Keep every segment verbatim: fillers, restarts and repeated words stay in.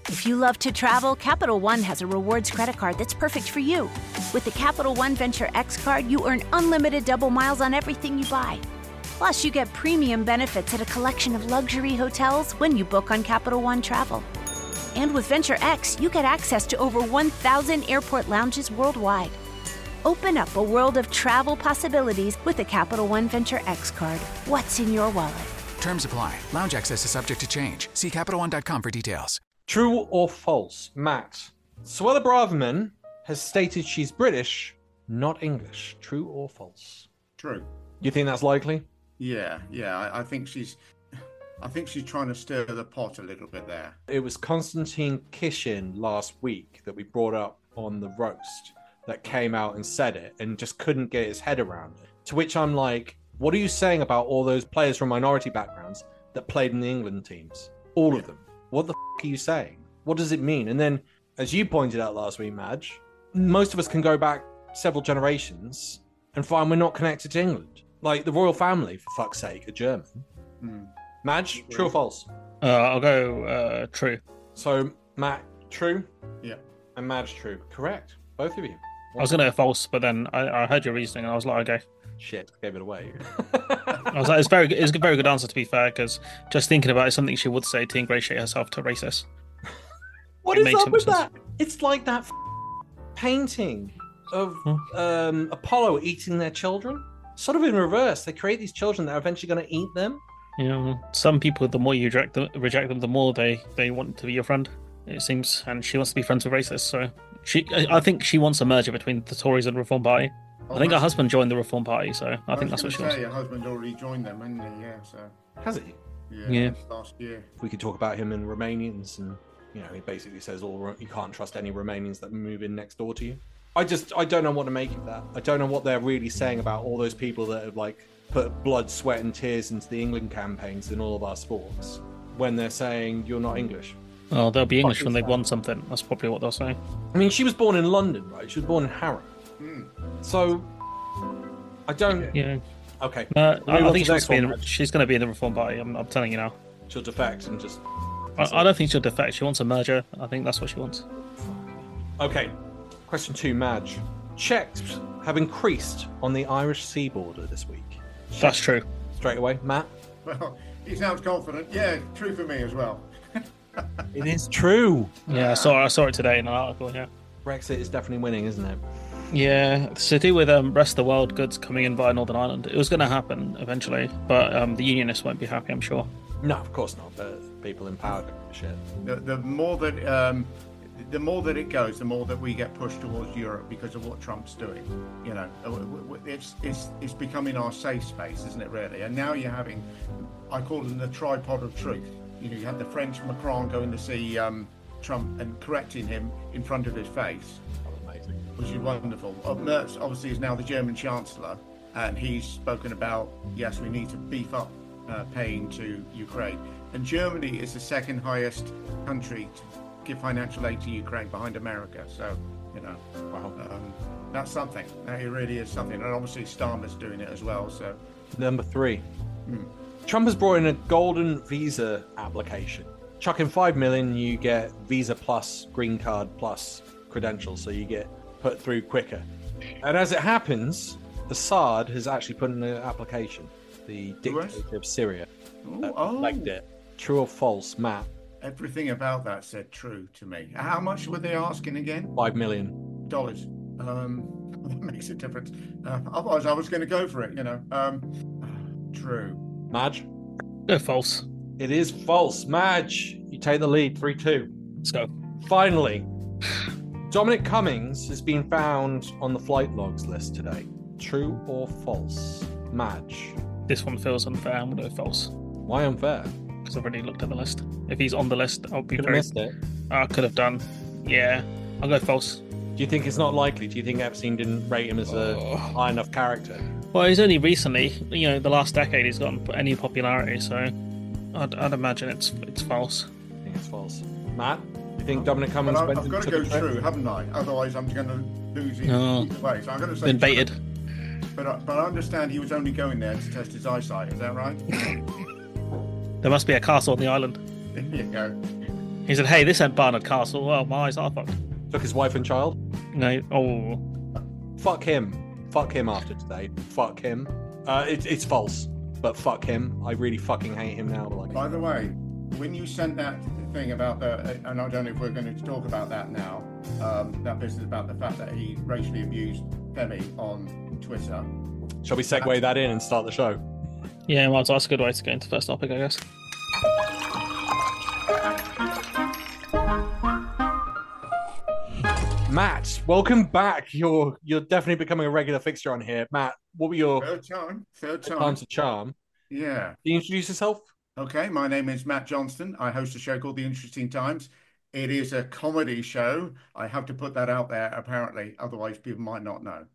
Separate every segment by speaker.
Speaker 1: If you love to travel, Capital One has a rewards credit card that's perfect for you. With the Capital One Venture X card, you earn unlimited double miles on everything you buy. Plus, you get premium benefits at a collection of luxury hotels when you book on Capital One Travel. And with Venture X, you get access to over one thousand airport lounges worldwide. Open up a world of travel possibilities with the Capital One Venture X card. What's in your wallet?
Speaker 2: Terms apply. Lounge access is subject to change. See Capital One dot com for details.
Speaker 3: True or false, Matt? Suella Braverman has stated she's British, not English. True or false?
Speaker 4: True.
Speaker 3: You think that's likely?
Speaker 4: Yeah, yeah. I, I think she's, I think she's trying to stir the pot a little bit there.
Speaker 3: It was Konstantin Kishin last week that we brought up on the roast that came out and said it and just couldn't get his head around it. To which I'm like, what are you saying about all those players from minority backgrounds that played in the England teams? All yeah. of them. What the f*** are you saying? What does it mean? And then, as you pointed out last week, Madge, most of us can go back several generations and find we're not connected to England. Like the royal family, for fuck's sake, are German. Mm. Madge, true or false?
Speaker 5: Uh, I'll go uh, true.
Speaker 3: So, Matt, true?
Speaker 4: Yeah.
Speaker 3: And Madge, true. Correct. Both of you.
Speaker 5: I was going to go false, but then I, I heard your reasoning and I was like, okay.
Speaker 3: Shit, gave it away.
Speaker 5: I was like, it's very, it's a very good answer, to be fair, because just thinking about it, something she would say to ingratiate herself to racists.
Speaker 3: What is up with that? It's like that f- painting of huh? um, Apollo eating their children. Sort of in reverse. They create these children that are eventually going to eat them.
Speaker 5: You know, some people, the more you reject them, reject them, the more they, they want to be your friend, it seems. And she wants to be friends with racists, so she, I, I think she wants a merger between the Tories and Reform Party. Oh, I think her husband joined the Reform Party, so I, I think that's what she wants.
Speaker 4: Your husband already joined them, hasn't he? Yeah, so
Speaker 3: has he?
Speaker 4: Yeah,
Speaker 5: yeah.
Speaker 4: Last year.
Speaker 3: We could talk about him and Romanians, and you know, he basically says all you can't trust any Romanians that move in next door to you. I just I don't know what to make of that. I don't know what they're really saying about all those people that have like put blood, sweat, and tears into the England campaigns in all of our sports when they're saying you're not English.
Speaker 5: Oh, they'll be English when they've won something. That's probably what they'll say.
Speaker 3: I mean, she was born in London, right? She was born in Harrow. Mm. So, I don't...
Speaker 5: Yeah.
Speaker 3: Okay.
Speaker 5: Uh, I, I think she's, be in, she's going to be in the Reform Party, I'm, I'm telling you now.
Speaker 3: She'll defect and just...
Speaker 5: I, I don't think she'll defect. She wants a merger. I think that's what she wants.
Speaker 3: Okay. Question two, Madge. Checks have increased on the Irish sea border this week. Checks.
Speaker 5: That's true.
Speaker 3: Straight away, Matt?
Speaker 4: Well, he sounds confident. Yeah, true for me as well.
Speaker 3: It is true.
Speaker 5: Yeah, I saw I saw it today in an article. Yeah,
Speaker 3: Brexit is definitely winning, isn't it?
Speaker 5: Yeah, it's to do with um, rest of the world goods coming in via Northern Ireland. It was going to happen eventually, but um, the unionists won't be happy, I'm sure.
Speaker 3: No, of course not. But people in power give a shit.
Speaker 4: The, the more that um, the more that it goes, the more that we get pushed towards Europe because of what Trump's doing. You know, it's it's it's becoming our safe space, isn't it? Really, and now you're having, I call them the tripod of truth. You know, you had the French Macron going to see um, Trump and correcting him in front of his face.
Speaker 3: That was amazing.
Speaker 4: Which is wonderful. Uh, Merz obviously is now the German Chancellor, and he's spoken about, yes, we need to beef up uh, paying to Ukraine. And Germany is the second highest country to give financial aid to Ukraine behind America. So, you know,
Speaker 3: wow.
Speaker 4: um, that's something. That it really is something. And obviously Starmer's doing it as well. So,
Speaker 3: number three.
Speaker 4: Hmm.
Speaker 3: Trump has brought in a golden visa application. Chuck in five million, you get Visa Plus, Green Card Plus credentials, so you get put through quicker. And as it happens, Assad has actually put in an application. The dictator of Syria
Speaker 4: Ooh, oh.
Speaker 3: liked it. True or false, Matt?
Speaker 4: Everything about that said true to me. How much were they asking again?
Speaker 3: Five million
Speaker 4: dollars. Um, that makes a difference. Uh, otherwise, I was going to go for it. You know. Um, true.
Speaker 3: Madge?
Speaker 5: No, false.
Speaker 3: It is false. Madge, you take the lead, three two.
Speaker 5: Let's go.
Speaker 3: Finally, Dominic Cummings has been found on the flight logs list today. True or false? Madge?
Speaker 5: This one feels unfair. I'm going to go false.
Speaker 3: Why unfair?
Speaker 5: Because I've already looked at the list. If he's on the list, I'll be
Speaker 3: could
Speaker 5: very...
Speaker 3: have missed it.
Speaker 5: I could have done. Yeah, I'll go false.
Speaker 3: Do you think it's not likely? Do you think Epstein didn't rate him as a oh. high enough character?
Speaker 5: Well, he's only recently, you know, the last decade he's gotten any popularity, so I'd, I'd imagine it's it's false.
Speaker 3: I think it's false. Matt, you think Dominic Cummings
Speaker 4: well,
Speaker 3: went
Speaker 4: I've got to go true, haven't I? Otherwise, I'm going to lose either
Speaker 5: no.
Speaker 4: way. So I'm going to say
Speaker 5: been baited.
Speaker 4: True. But I, but I understand he was only going there to test his eyesight. Is that right?
Speaker 5: There must be a castle on the island.
Speaker 4: There you go.
Speaker 5: He said, "Hey, this ain't Barnard Castle." Well, my eyes are fucked.
Speaker 3: Took his wife and child.
Speaker 5: No, oh,
Speaker 3: Fuck him. Fuck him after today. Fuck him. Uh, it, it's false, but fuck him. I really fucking hate him now. Like,
Speaker 4: By the way, when you sent that thing about the, and I don't know if we're going to talk about that now, um, that business about the fact that he racially abused Femi on Twitter.
Speaker 3: shall we segue that in and start the show?
Speaker 5: yeah, well, that's a good way to get into the first topic, I guess.
Speaker 3: Matt, welcome back. You're you're definitely becoming a regular fixture on here. Matt, what were your
Speaker 4: Third time, third time.
Speaker 3: times of charm?
Speaker 4: Yeah.
Speaker 3: Can you introduce yourself?
Speaker 4: Okay, my name is Matt Johnston. I host a show called The Interesting Times. It is a comedy show. I have to put that out there, apparently, otherwise people might not know.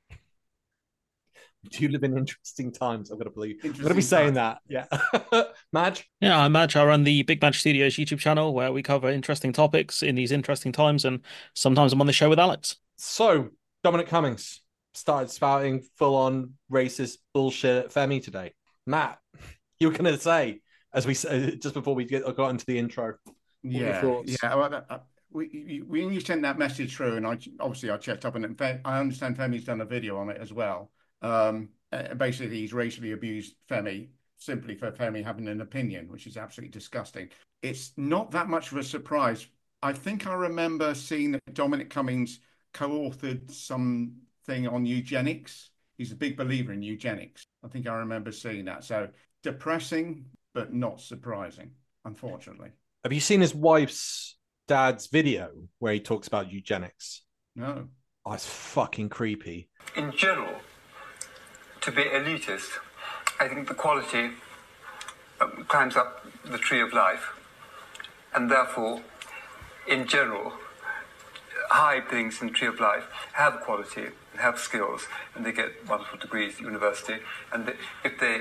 Speaker 3: Do you live in interesting times? I'm gonna believe. I'm gonna be
Speaker 4: Interesting
Speaker 3: saying
Speaker 4: times.
Speaker 3: that. Yeah. Madge?
Speaker 5: Yeah, I'm Madge. I run the Big Madge Studios YouTube channel where we cover interesting topics in these interesting times, and sometimes I'm on the show with Alex.
Speaker 3: So, Dominic Cummings started spouting full-on racist bullshit at Femi today. Matt, you were gonna say, as we said just before we get, got into the intro. What were your
Speaker 4: Yeah,
Speaker 3: thoughts?
Speaker 4: yeah. Well, uh, we, you- when you sent that message through, and I obviously I checked up on it. Fe- I understand Femi's done a video on it as well. Um, uh, basically, he's racially abused Femi simply for Femi having an opinion, which is absolutely disgusting. It's not that much of a surprise. I think I remember seeing that Dominic Cummings co-authored something on eugenics. He's a big believer in eugenics. I think I remember seeing that. So depressing, but not surprising, unfortunately.
Speaker 3: Have you seen his wife's dad's video where he talks about eugenics?
Speaker 4: No.
Speaker 3: Oh, it's fucking creepy.
Speaker 6: In general, to be elitist, I think the quality um, climbs up the tree of life, and therefore, in general, high things in the tree of life have quality and have skills, and they get wonderful degrees at university, and they, if they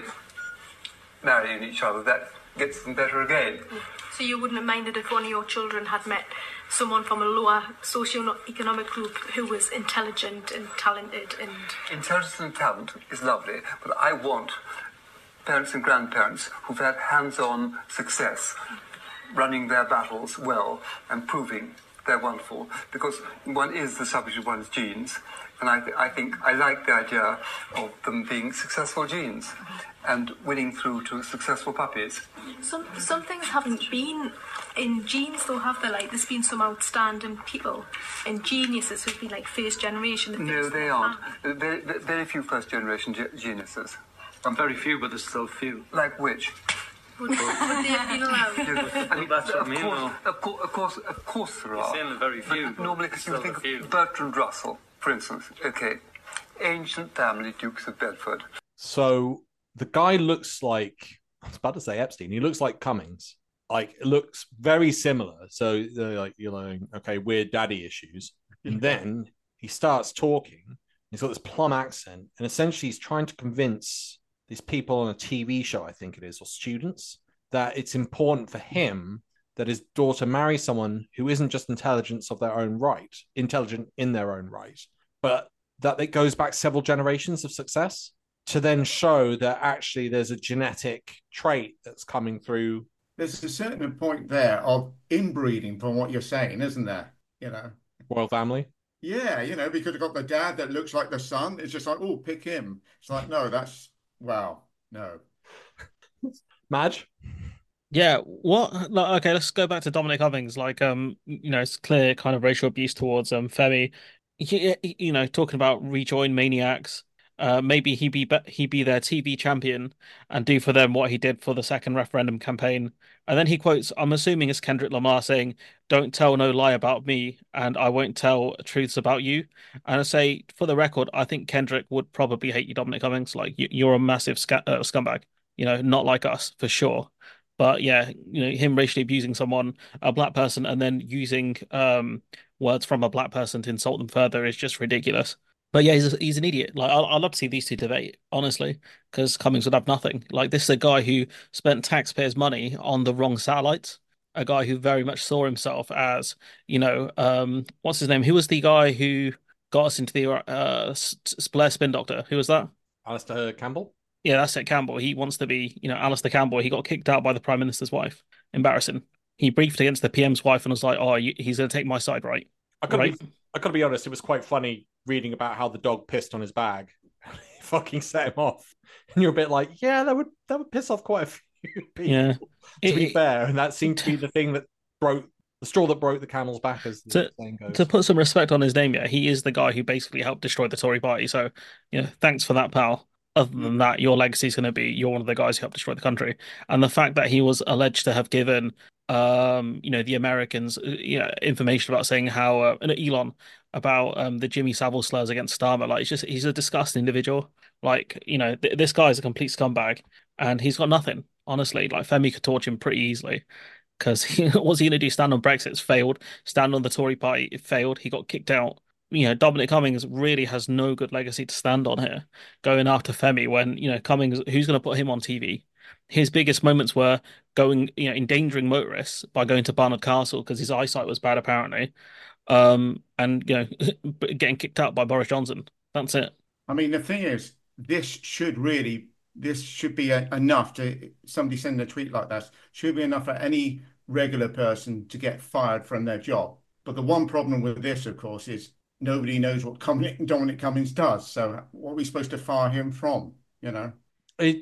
Speaker 6: marry each other, that gets them better again.
Speaker 7: So you wouldn't have minded if one of your children had met someone from a lower socio-economic group who was intelligent and talented and...
Speaker 6: Intelligence and talent is lovely, but I want parents and grandparents who've had hands-on success, running their battles well and proving they're wonderful, because one is the subject of one's genes, and I, th- I think I like the idea of them being successful genes and winning through to successful puppies.
Speaker 7: Some some things haven't been in genes though, have they? Like there's been some outstanding people and geniuses who've been like first generation. that
Speaker 6: No,
Speaker 7: things
Speaker 6: they
Speaker 7: don't
Speaker 6: aren't.
Speaker 7: have.
Speaker 6: Very, very few first-generation ge- geniuses.
Speaker 8: Very few, but there's still few.
Speaker 6: Like which?
Speaker 7: Would, would they have been allowed?
Speaker 6: And
Speaker 8: That's what I
Speaker 6: of,
Speaker 8: mean,
Speaker 6: course,
Speaker 8: though.
Speaker 6: of, course, of course, of course there
Speaker 8: You're
Speaker 6: are.
Speaker 8: saying very few,
Speaker 6: But
Speaker 8: but
Speaker 6: normally,
Speaker 8: there's
Speaker 6: you
Speaker 8: still
Speaker 6: think
Speaker 8: a few.
Speaker 6: of Bertrand Russell, for instance. Okay, ancient family, Dukes of Bedford.
Speaker 3: So the guy looks like, I was about to say Epstein. He looks like Cummings. Like, it looks very similar. So they're like, you're like, okay, weird daddy issues. And then he starts talking. He's got this plum accent, and essentially he's trying to convince these people on a T V show, I think it is, or students, that it's important for him that his daughter marry someone who isn't just intelligence of their own right, intelligent in their own right, but that it goes back several generations of success, to then show that actually there's a genetic trait that's coming through.
Speaker 4: There's a certain point there of inbreeding from what you're saying, isn't there? You know,
Speaker 3: Royal family.
Speaker 4: yeah, you know, because you've got the dad that looks like the son. It's just like, oh, pick him. It's like, no, that's, wow, no.
Speaker 3: Madge?
Speaker 5: Yeah, what? Like, okay, let's go back to Dominic Cummings. Like, um, you know, it's clear kind of racial abuse towards um Femi. You, you know, talking about rejoin maniacs. Uh, maybe he be he be their T V champion and do for them what he did for the second referendum campaign. And then he quotes, I'm assuming it's Kendrick Lamar saying, "Don't tell no lie about me, and I won't tell truths about you." And I say, for the record, I think Kendrick would probably hate you, Dominic Cummings. Like, you, you're a massive sca uh, scumbag. You know, not like us for sure. But yeah, you know, him racially abusing someone, a black person, and then using um words from a black person to insult them further is just ridiculous. But yeah, he's he's an idiot. Like, I'd love to see these two debate, honestly, because Cummings would have nothing. Like, this is a guy who spent taxpayers' money on the wrong satellites. A guy who very much saw himself as, you know, um, what's his name? Who was the guy who got us into the uh Blair Spin Doctor? Who was that?
Speaker 3: Alistair Campbell?
Speaker 5: Yeah, that's it, Campbell. He wants to be, you know, Alistair Campbell. He got kicked out by the Prime Minister's wife. Embarrassing. he briefed against the P M's wife and was like, "Oh, he's going to take my side, right?"
Speaker 3: I gotta
Speaker 5: right?
Speaker 3: be, I gotta be honest. It was quite funny reading about how the dog pissed on his bag. He fucking set him off, and you're a bit like, yeah, that would that would piss off quite a few people.
Speaker 5: Yeah.
Speaker 3: To
Speaker 5: It-
Speaker 3: be
Speaker 5: it-
Speaker 3: fair, and that seemed to be the thing that broke the straw that broke the camel's back, as the
Speaker 5: to,
Speaker 3: saying goes.
Speaker 5: to put some respect on his name, yeah, he is the guy who basically helped destroy the Tory party. So, yeah, thanks for that, pal. Other than that, your legacy is going to be you're one of the guys who helped destroy the country. And the fact that he was alleged to have given, um, you know, the Americans, uh, you know, information about saying how uh, and Elon about um the Jimmy Savile slurs against Starmer, like, it's just he's a disgusting individual. Like, you know, th this guy is a complete scumbag, and he's got nothing. Honestly, like Femi could torch him pretty easily. Because he, what's he going to do? Stand on Brexit? It's failed. Stand on the Tory party? It failed. He got kicked out. You know, Dominic Cummings really has no good legacy to stand on here, going after Femi when, you know, Cummings, who's going to put him on T V? His biggest moments were going, you know, endangering motorists by going to Barnard Castle because his eyesight was bad, apparently, um, and, you know, getting kicked out by Boris Johnson. That's it.
Speaker 4: I mean, the thing is, this should really, this should be a, enough to, somebody sending a tweet like that, should be enough for any regular person to get fired from their job. But the one problem with this, of course, is nobody knows what Dominic Cummings does. So what are we supposed to fire him from, you know?
Speaker 3: It,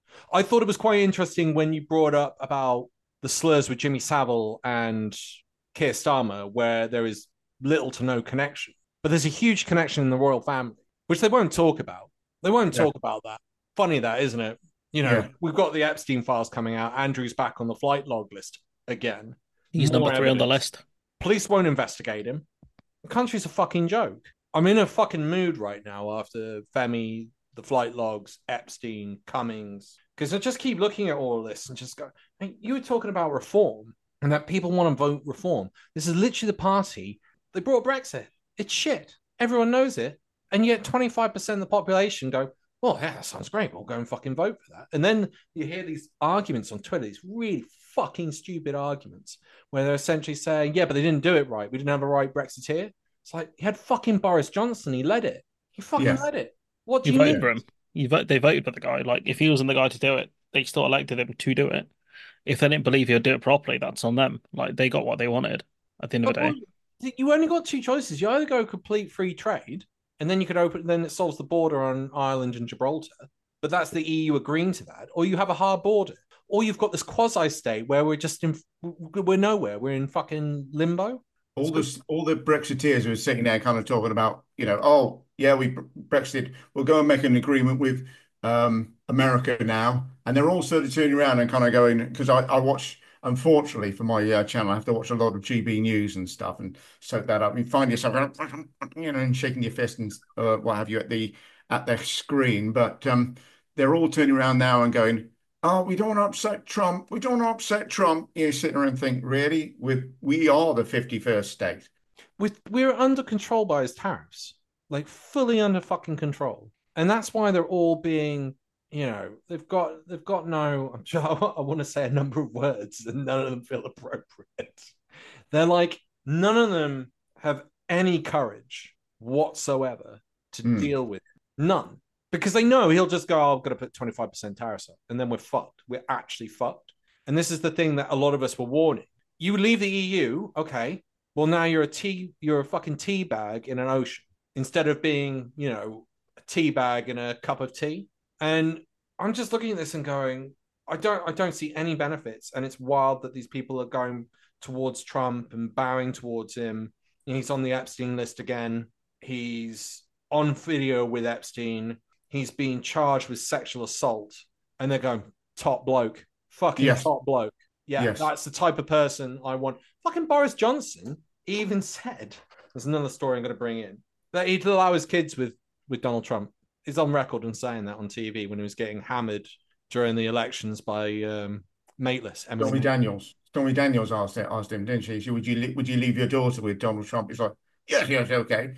Speaker 3: I thought it was quite interesting when you brought up about the slurs with Jimmy Savile and Keir Starmer, where there is little to no connection. But there's a huge connection in the royal family, which they won't talk about. They won't
Speaker 4: Yeah.
Speaker 3: talk about that. Funny that, isn't it? You know,
Speaker 4: Yeah.
Speaker 3: we've got the Epstein files coming out. Andrew's back on the flight log list again.
Speaker 5: He's
Speaker 3: More
Speaker 5: number three on the
Speaker 3: evidence.
Speaker 5: list.
Speaker 3: Police won't investigate him. The country's a fucking joke. I'm in a fucking mood right now after Femi, the flight logs, Epstein, Cummings, because I just keep looking at all of this and just go, hey, you were talking about reform and that people want to vote reform. This is literally the party. They brought Brexit. It's shit. Everyone knows it. And yet twenty-five percent of the population go, well, yeah, that sounds great. We'll go and fucking vote for that. And then you hear these arguments on Twitter, these really fucking stupid arguments where they're essentially saying, yeah, but they didn't do it right. We didn't have a right Brexiteer. It's like, he had fucking Boris Johnson. He led it. He fucking
Speaker 4: Yes.
Speaker 3: led it. What do
Speaker 5: You
Speaker 3: you
Speaker 5: voted
Speaker 3: mean?
Speaker 5: for him. You vote. They voted for the guy. Like, if he wasn't the guy to do it, they still elected him to do it. If they didn't believe he'd do it properly, that's on them. Like, they got what they wanted at the end of the
Speaker 3: But
Speaker 5: day.
Speaker 3: well, you only got two choices. You either go complete free trade, and then you could open, then it solves the border on Ireland and Gibraltar. But that's the E U agreeing to that. Or you have a hard border. Or you've got this quasi state where we're just in, we're nowhere. We're in fucking limbo.
Speaker 4: All the all the Brexiteers who are sitting there kind of talking about, you know, oh yeah, we Brexit, we'll go and make an agreement with um, America now, and they're all sort of turning around and kind of going, because I, I watch, unfortunately for my uh, channel, I have to watch a lot of G B News and stuff and soak that up. And you find yourself, you know, and shaking your fist and uh, what have you at the at the screen, but um, they're all turning around now and going, oh, we don't want to upset Trump. We don't want to upset Trump. You sit there and think, really? With we are the fifty-first state.
Speaker 3: With, we're under control by his tariffs, like fully under fucking control. And that's why they're all being, you know, they've got, they've got no, I'm sure I want to say a number of words and none of them feel appropriate. They're like, none of them have any courage whatsoever to
Speaker 4: Mm.
Speaker 3: deal with it. None. Because they know he'll just go, oh, I'm going to put twenty-five percent tariffs up. And then we're fucked. We're actually fucked. And this is the thing that a lot of us were warning. You leave the E U, okay. Well, now you're a tea, you're a fucking tea bag in an ocean instead of being, you know, a tea bag in a cup of tea. And I'm just looking at this and going, I don't, I don't see any benefits. And it's wild that these people are going towards Trump and bowing towards him. He's on the Epstein list again. He's on video with Epstein. He's being charged with sexual assault, and they're going, top bloke, fucking
Speaker 4: Yes.
Speaker 3: top bloke. Yeah,
Speaker 4: Yes.
Speaker 3: that's the type of person I want. Fucking Boris Johnson even said, there's another story I'm going to bring in, that he'd allow his kids with, with Donald Trump. He's on record and saying that on T V when he was getting hammered during the elections by um, Mateless. Emily
Speaker 4: Stormy Daniels. Stormy Daniels asked it, asked him, didn't she? She, would you li- would you leave your daughter with Donald Trump? He's like, yes, yes, okay.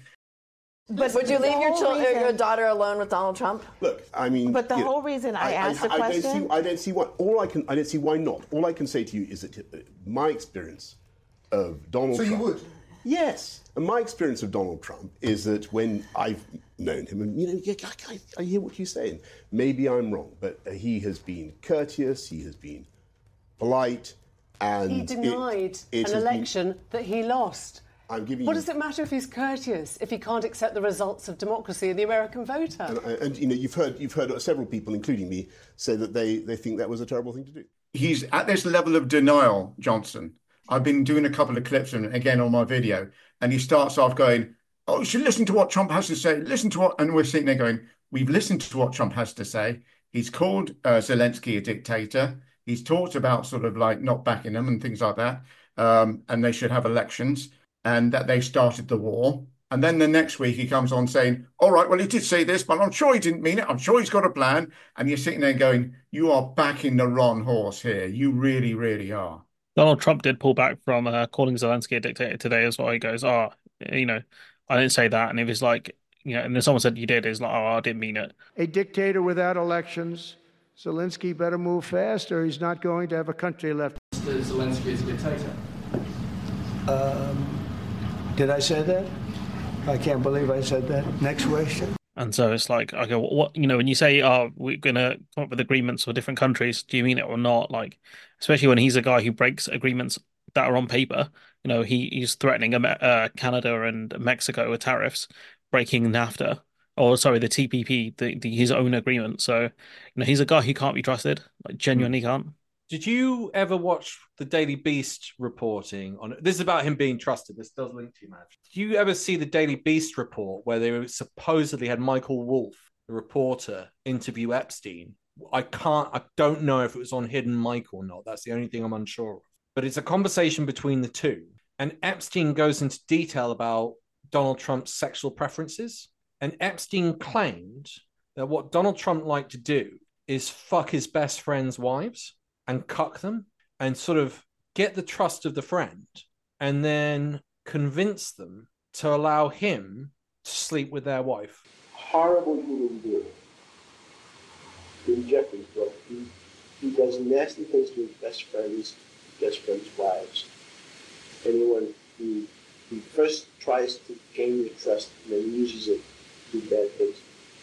Speaker 9: But would you
Speaker 10: the
Speaker 9: leave your,
Speaker 10: whole
Speaker 9: children,
Speaker 10: reason-
Speaker 9: your daughter alone with Donald Trump?
Speaker 10: Look, I mean,
Speaker 9: But the
Speaker 10: you know,
Speaker 9: whole reason I asked the
Speaker 10: I
Speaker 9: question-
Speaker 10: don't see, I don't see why. All I can, I don't see why not. All I can say to you is that uh, my experience of Donald
Speaker 11: So you
Speaker 10: Trump.
Speaker 11: would?
Speaker 10: Yes, and my experience of Donald Trump is that when I've known him, and you know, yeah, I, I, I hear what you're saying. Maybe I'm wrong, but uh, he has been courteous. He has been polite. And
Speaker 11: he denied
Speaker 10: it, it
Speaker 11: an election been, that he lost.
Speaker 10: I'm giving
Speaker 11: what
Speaker 10: you,
Speaker 11: does it matter if he's courteous if he can't accept the results of democracy and the American voter?
Speaker 10: And, and you know, you've heard you've heard several people, including me, say that they, they think that was a terrible thing to do.
Speaker 4: He's at this level of denial, Johnson. I've been doing a couple of clips and again on my video, and he starts off going, "Oh, you should listen to what Trump has to say. Listen to what," and we're sitting there going, "We've listened to what Trump has to say. He's called uh, Zelensky a dictator. He's talked about sort of like not backing them and things like that, um, and they should have elections, and that they started the war." And then the next week he comes on saying, "All right, well, he did say this, but I'm sure he didn't mean it. I'm sure he's got a plan." And you're sitting there going, you are backing the wrong horse here. You really, really are.
Speaker 5: Donald Trump did pull back from uh, calling Zelensky a dictator today as well. He goes, "Oh, you know, I didn't say that." And if it's like, you know, and then someone said you did, it's like, "Oh, I didn't mean it."
Speaker 12: A dictator without elections. Zelensky better move fast or he's not going to have a country left.
Speaker 13: Zelensky is a dictator.
Speaker 12: Um, did I say that? I can't believe I said that. Next question.
Speaker 5: And so it's like, okay, what, you know, when you say, "Oh, we're going to come up with agreements for different countries," do you mean it or not? Like, especially when he's a guy who breaks agreements that are on paper. You know, he, he's threatening uh, Canada and Mexico with tariffs, breaking NAFTA, or sorry, the T P P, the, the his own agreement. So, you know, he's a guy who can't be trusted, like genuinely can't.
Speaker 3: Did you ever watch the Daily Beast reporting on it? This is about him being trusted. This does link to you, man. Did you ever see the Daily Beast report where they supposedly had Michael Wolff, the reporter, interview Epstein? I can't, I don't know if it was on Hidden Mic or not. That's the only thing I'm unsure of. But it's a conversation between the two. And Epstein goes into detail about Donald Trump's sexual preferences. And Epstein claimed that what Donald Trump liked to do is fuck his best friend's wives and cuck them and sort of get the trust of the friend and then convince them to allow him to sleep with their wife.
Speaker 14: Horrible human being. In Jeffrey's book, he, he does nasty things to his best friends, best friends' wives. Anyone who, who first tries to gain your trust and then uses it to do bad things.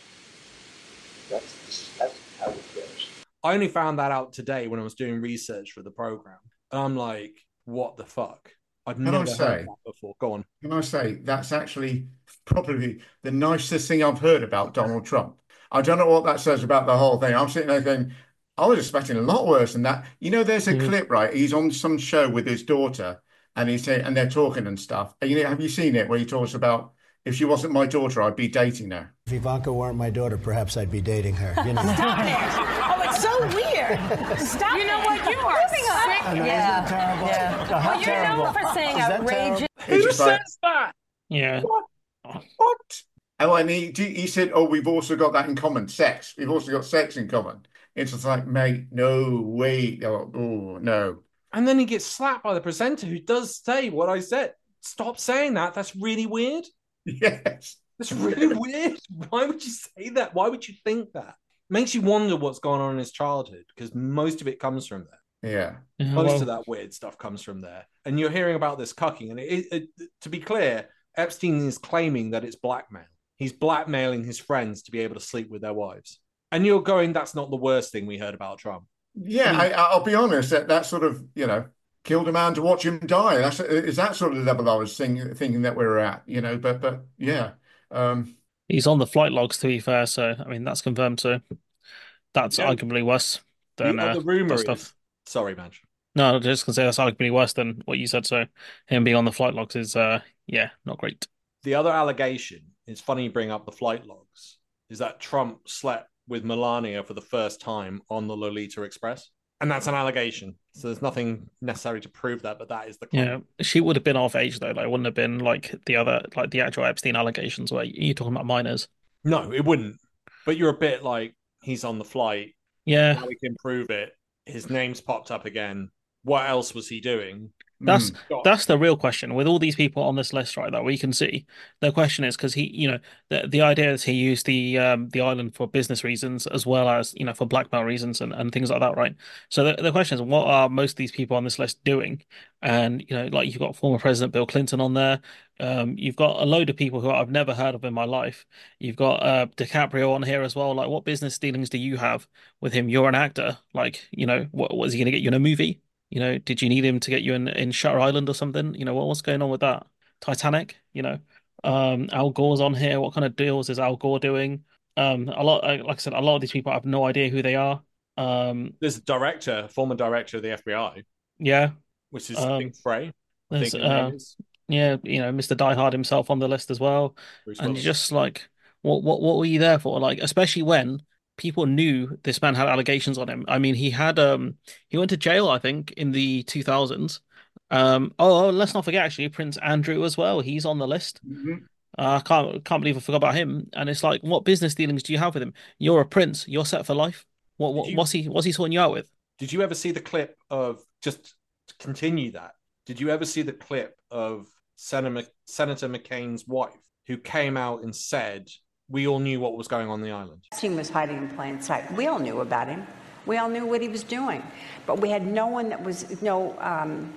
Speaker 14: That's, that's how it goes.
Speaker 3: I only found that out today when I was doing research for the program. And I'm like, what the fuck? I've
Speaker 4: Can
Speaker 3: never
Speaker 4: I
Speaker 3: heard
Speaker 4: say,
Speaker 3: that before. Go on.
Speaker 4: Can I say, that's actually probably the nicest thing I've heard about Donald Trump. I don't know what that says about the whole thing. I'm sitting there going, I was expecting a lot worse than that. You know, there's a mm-hmm. clip, right? He's on some show with his daughter and he's saying, and they're talking and stuff. And, you know, have you seen it where he talks about, if she wasn't my daughter, I'd be dating her?
Speaker 15: If Ivanka weren't my daughter, perhaps I'd be dating her. You know?
Speaker 16: Stop it. Oh, it's so weird. Stop
Speaker 7: You know what? You are sick.
Speaker 15: I know,
Speaker 16: Yeah.
Speaker 15: isn't that terrible?
Speaker 16: Yeah.
Speaker 15: Uh, how
Speaker 16: Well, you're
Speaker 15: terrible.
Speaker 16: known for saying
Speaker 15: Is that
Speaker 16: outrageous.
Speaker 4: It's
Speaker 3: Who
Speaker 4: just like,
Speaker 3: says that?
Speaker 5: Yeah.
Speaker 4: What? What? Oh, and he, he said, oh, we've also got that in common, sex. We've also got sex in common. It's just like, mate, no, wait. Oh, oh, no.
Speaker 3: And then he gets slapped by the presenter who does say what I said. Stop saying that. That's really weird.
Speaker 4: Yes.
Speaker 3: That's really weird. Why would you say that? Why would you think that? Makes you wonder what's going on in his childhood because most of it comes from there.
Speaker 4: Yeah.
Speaker 5: Yeah,
Speaker 3: Most
Speaker 5: well-
Speaker 3: of that weird stuff comes from there. And you're hearing about this cucking. And it, it, to be clear, Epstein is claiming that it's blackmail. He's blackmailing his friends to be able to sleep with their wives. And you're going, that's not the worst thing we heard about Trump.
Speaker 4: Yeah, I, I'll be honest. That, that sort of, you know, killed a man to watch him die. That's is that sort of level I was thinking, thinking that we were at, you know. But but yeah, um,
Speaker 5: He's on the flight logs, to be fair. So I mean, that's confirmed. So that's
Speaker 3: Yeah.
Speaker 5: arguably worse than
Speaker 3: the
Speaker 5: uh,
Speaker 3: other rumor
Speaker 5: that
Speaker 3: is,
Speaker 5: stuff.
Speaker 3: sorry, man.
Speaker 5: No, I was just gonna say that's arguably worse than what you said. So him being on the flight logs is, uh, yeah, not great.
Speaker 3: The other allegation, it's funny you bring up the flight logs, is that Trump slept with Melania for the first time on the Lolita Express. And that's an allegation. So there's nothing necessary to prove that, but that is the claim.
Speaker 5: Yeah, she would have been of age though. Like, wouldn't have been like the other, like the actual Epstein allegations where you're talking about minors.
Speaker 3: No, it wouldn't. But you're a bit like, he's on the flight.
Speaker 5: Yeah,
Speaker 3: Now we can prove it. His name's popped up again. What else was he doing?
Speaker 5: That's
Speaker 3: Mm.
Speaker 5: that's the real question. With all these people on this list, right, that we can see, the question is because he, you know, the the idea is he used the um the island for business reasons as well as, you know, for blackmail reasons and, and things like that, right? So the, the question is, what are most of these people on this list doing? And, you know, like you've got former President Bill Clinton on there. Um, you've got a load of people who I've never heard of in my life. You've got uh DiCaprio on here as well. Like, what business dealings do you have with him? You're an actor. Like, you know, what was he going to get you in a movie? You know, did you need him to get you in, in Shutter Island or something? You know, what, what's going on with that? Titanic, you know. Um, Al Gore's on here. What kind of deals is Al Gore doing? Um, a lot, uh, like I said, a lot of these people I have no idea who they are. Um,
Speaker 3: There's a director, former director of the F B I,
Speaker 5: yeah.
Speaker 3: which is
Speaker 5: Um,
Speaker 3: Dick Frey, I
Speaker 5: there's
Speaker 3: think his name
Speaker 5: uh,
Speaker 3: is.
Speaker 5: yeah, you know, Mister Die Hard himself on the list as well.
Speaker 3: Bruce
Speaker 5: And you're
Speaker 3: Willis.
Speaker 5: just like, what, what, what were you there for? Like, especially when people knew this man had allegations on him. I mean, he had um, he went to jail, I think, in the two thousands. Um, oh, oh, let's not forget actually Prince Andrew as well. He's on the list.
Speaker 4: Mhm.
Speaker 5: Uh, I can't can't believe I forgot about him. And it's like, what business dealings do you have with him? You're a prince. You're set for life. What what
Speaker 3: you-
Speaker 5: what's he what's he sorting you out with?
Speaker 3: Did you ever see the clip of, just to continue that? Did you ever see the clip of Senator, Senator McCain's wife, who came out and said, we all knew what was going on the island?
Speaker 17: He was hiding in plain sight. We all knew about him. We all knew what he was doing. But we had no one that was, no um,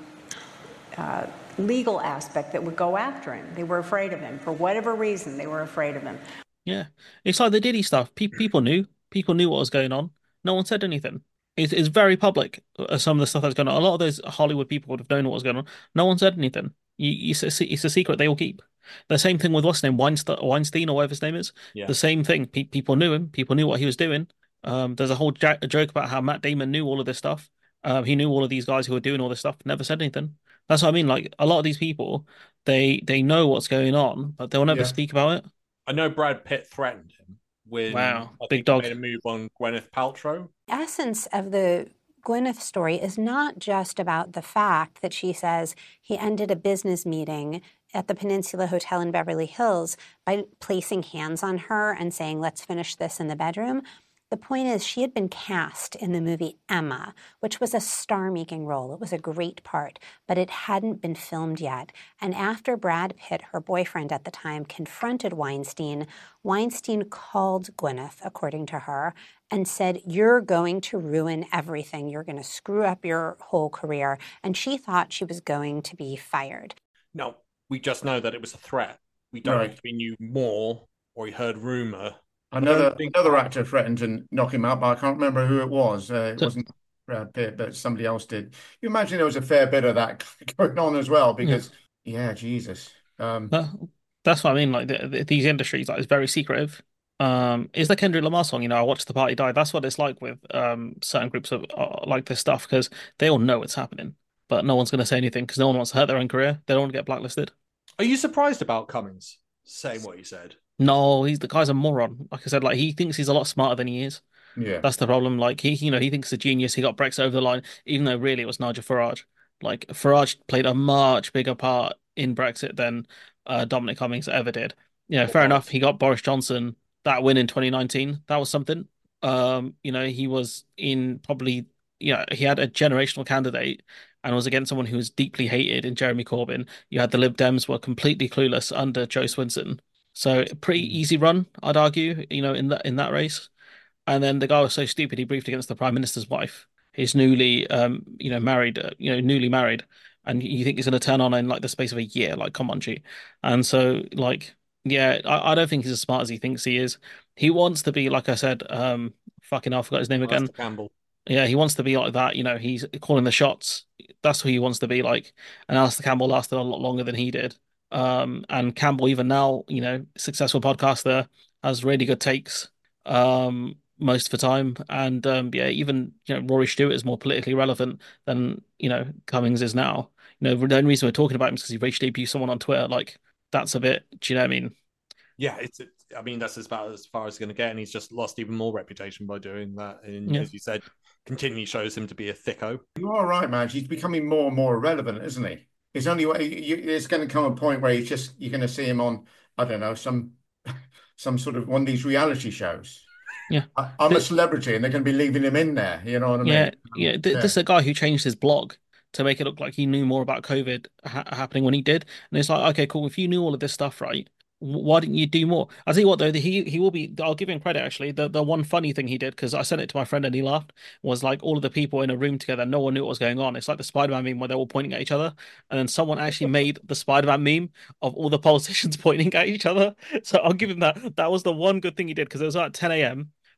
Speaker 17: uh, legal aspect that would go after him. They were afraid of him. For whatever reason, they were afraid of him.
Speaker 5: Yeah, it's like the Diddy stuff. Pe people knew. People knew what was going on. No one said anything. It's, it's very public. Uh, some of the stuff that's going on. A lot of those Hollywood people would have known what was going on. No one said anything. You, it's, a, se- it's a secret they all keep. The same thing with what's his name, Weinstein, Weinstein or whatever his name is.
Speaker 3: Yeah.
Speaker 5: The same thing. Pe people knew him. People knew what he was doing. Um, there's a whole ja a joke about how Matt Damon knew all of this stuff. Um, he knew all of these guys who were doing all this stuff. Never said anything. That's what I mean. Like a lot of these people, they they know what's going on, but they'll never
Speaker 3: Yeah.
Speaker 5: speak about it.
Speaker 3: I know Brad Pitt threatened him when
Speaker 5: Wow,
Speaker 3: I
Speaker 5: big
Speaker 3: think
Speaker 5: dog.
Speaker 3: he made a move on Gwyneth Paltrow.
Speaker 18: Essence of the Gwyneth story is not just about the fact that she says he ended a business meeting at the Peninsula Hotel in Beverly Hills by placing hands on her and saying, let's finish this in the bedroom. The point is she had been cast in the movie Emma, which was a star-making role. It was a great part, but it hadn't been filmed yet. And after Brad Pitt, her boyfriend at the time, confronted Weinstein, Weinstein called Gwyneth, according to her, and said, you're going to ruin everything. You're going to screw up your whole career. And she thought she was going to be fired.
Speaker 3: No, we just know that it was a threat. We don't know
Speaker 4: Right.
Speaker 3: if we knew more or we heard rumor.
Speaker 4: Another another actor threatened to knock him out, but I can't remember who it was. Uh, it wasn't Brad Pitt, but somebody else did. You imagine there was a fair bit of that going on as well, because yeah, Jesus. Um,
Speaker 5: That- that's what I mean. Like the, the, these industries, like it's very secretive. Um, is the Kendrick Lamar song? You know, I watched the party die. That's what it's like with um certain groups of uh, like this stuff because they all know it's happening, but no one's going to say anything because no one wants to hurt their own career. They don't want to get blacklisted.
Speaker 3: Are you surprised about Cummings saying what he said?
Speaker 5: No, he's the guy's a moron. Like I said, like he thinks he's a lot smarter than he is.
Speaker 4: Yeah.
Speaker 5: That's the problem. Like he, you know, he thinks he's a genius. He got Brexit over the line, even though really it was Nigel Farage. Like Farage played a much bigger part in Brexit than uh, Dominic Cummings ever did. You know, fair enough. He got Boris Johnson that win in twenty nineteen. That was something. Um, you know, he was in probably, you know, he had a generational candidate and was against someone who was deeply hated in Jeremy Corbyn. You had the Lib Dems were completely clueless under Joe Swinson. So pretty easy run, I'd argue, you know, in that in that race. And then the guy was so stupid he briefed against the Prime Minister's wife. He's newly, um, you know, married, uh, you know, newly married, and you think he's going to turn on in like the space of a year? Like, come on, G. And so, like, yeah, I, I don't think he's as smart as he thinks he is. He wants to be, like I said, um, fucking hell, I forgot his name again.
Speaker 3: Alistair Campbell.
Speaker 5: Yeah, he wants to be like that. You know, he's calling the shots. That's who he wants to be like. And Alistair Campbell lasted a lot longer than he did. Um, and Campbell, even now, you know, successful podcaster, has really good takes um, most of the time. And um, yeah, even you know, Rory Stewart is more politically relevant than you know Cummings is now. You know, the only reason we're talking about him is because he racial debuted someone on Twitter. Like, that's a bit. Do you know what I mean?
Speaker 3: Yeah, it's. It, I mean, that's about as far as it's going to get, and he's just lost even more reputation by doing that. And
Speaker 5: Yeah.
Speaker 3: as you said, continually shows him to be a thicko.
Speaker 4: You're all right, man. He's becoming more and more irrelevant, isn't he? It's only way you, there's going to come a point where he's just you're going to see him on I don't know some some sort of one of these reality shows.
Speaker 5: Yeah,
Speaker 4: I, I'm a celebrity, and they're going to be leaving him in there. You know what I mean?
Speaker 5: Yeah, yeah. Th This is a guy who changed his blog to make it look like he knew more about COVID ha happening when he did. And it's like, okay, cool. If you knew all of this stuff, right? w- Why didn't you do more? I'll tell you what, though, he he will be. I'll give him credit actually. The the one funny thing he did, because I sent it to my friend and he laughed, was like all of the people in a room together. No one knew what was going on. It's like the Spider-Man meme where they're all pointing at each other, and then someone actually made the Spider-Man meme of all the politicians pointing at each other. So I'll give him that. That was the one good thing he did because it was like ten A M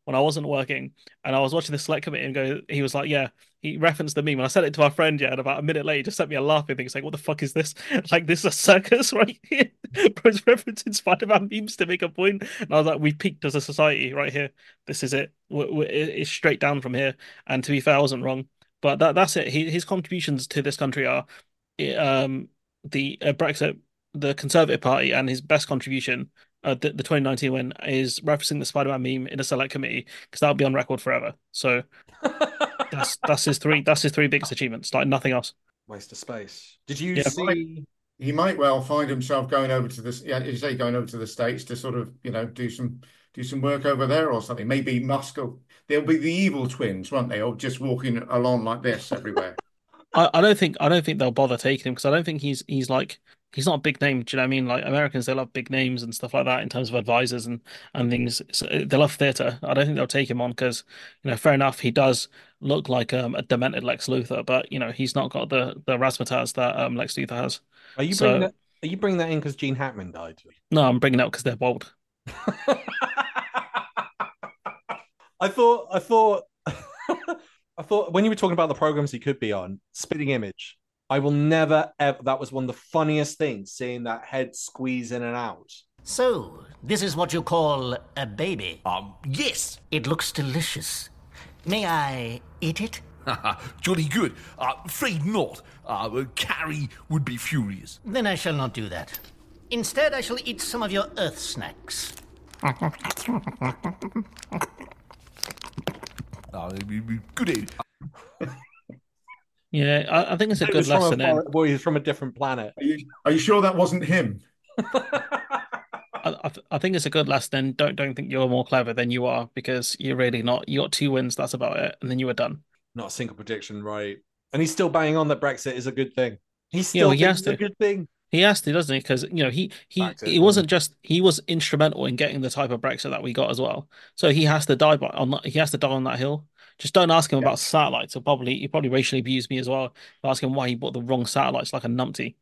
Speaker 5: when I wasn't working, and I was watching the select committee and go, he was like, yeah, he referenced the meme, and I sent it to my friend, yeah, and about a minute later, he just sent me a laughing thing. He's like, what the fuck is this? Like, this is a circus right here. Bro's referencing Spider-Man memes to make a point, and I was like, we peaked as a society right here. This is it. We're, we're, it's straight down from here. And to be fair, I wasn't wrong. But that that's it. He, his contributions to this country are um, the uh, Brexit, the Conservative Party, and his best contribution, uh, the, the twenty nineteen win, is referencing the Spider-Man meme in a select committee, because that'll be on record forever. So that's that's his three that's his three biggest achievements, like nothing else.
Speaker 3: Waste of space. Did you
Speaker 5: Yeah.
Speaker 3: see?
Speaker 4: He might well find himself going over to this, yeah, as you say, going over to the States to sort of, you know, do some do some work over there or something. Maybe Musk will, they'll be the evil twins, won't they? Or just walking along like this everywhere.
Speaker 5: I, I don't think I don't think they'll bother taking him, because I don't think he's he's like he's not a big name. Do you know what I mean? Like, Americans, they love big names and stuff like that in terms of advisors and and things. So they love theatre. I don't think they'll take him on because, you know, fair enough, he does look like um, a demented Lex Luthor, but you know, he's not got the the razzmatazz that um, Lex Luthor has.
Speaker 3: Are you
Speaker 5: So
Speaker 3: bringing that? Are you bringing that in because Gene Hackman died?
Speaker 5: no, I'm bringing it up because they're bold.
Speaker 3: I thought. I thought. I thought when you were talking about the programs he could be on, Spitting Image. I will never ever. That was one of the funniest things, seeing that head squeeze in and out.
Speaker 19: So, this is what you call a baby? Um, yes. It looks delicious. May I eat it?
Speaker 20: Jolly good. Uh, afraid not. Uh, Carrie would be furious.
Speaker 19: Then I shall not do that. Instead, I shall eat some of your earth snacks.
Speaker 20: Uh, good aid.
Speaker 5: Yeah, I, I think it's a
Speaker 3: It
Speaker 5: good
Speaker 3: was from
Speaker 5: lesson
Speaker 3: a,
Speaker 5: in.
Speaker 3: boy, he's from a different planet.
Speaker 4: Are you, are you sure that wasn't him?
Speaker 5: I, I th- I think it's a good lesson in. Don't don't think you're more clever than you are, because you're really not. You got two wins, that's about it, and then you were done.
Speaker 3: Not a single prediction, right? And he's still banging on that Brexit is a good thing. He's
Speaker 5: Yeah,
Speaker 3: still
Speaker 5: well, he
Speaker 3: thinks
Speaker 5: has
Speaker 3: it's a
Speaker 5: to.
Speaker 3: good thing.
Speaker 5: He has to, doesn't he? Because, you know, he he
Speaker 3: Back to it,
Speaker 5: he wasn't just he was instrumental in getting the type of Brexit that we got as well. So he has to die by on that. He has to die on that hill. Just don't ask him about satellites. He'll probably he probably racially abuse me as well. Ask him why he bought the wrong satellites, like a numpty.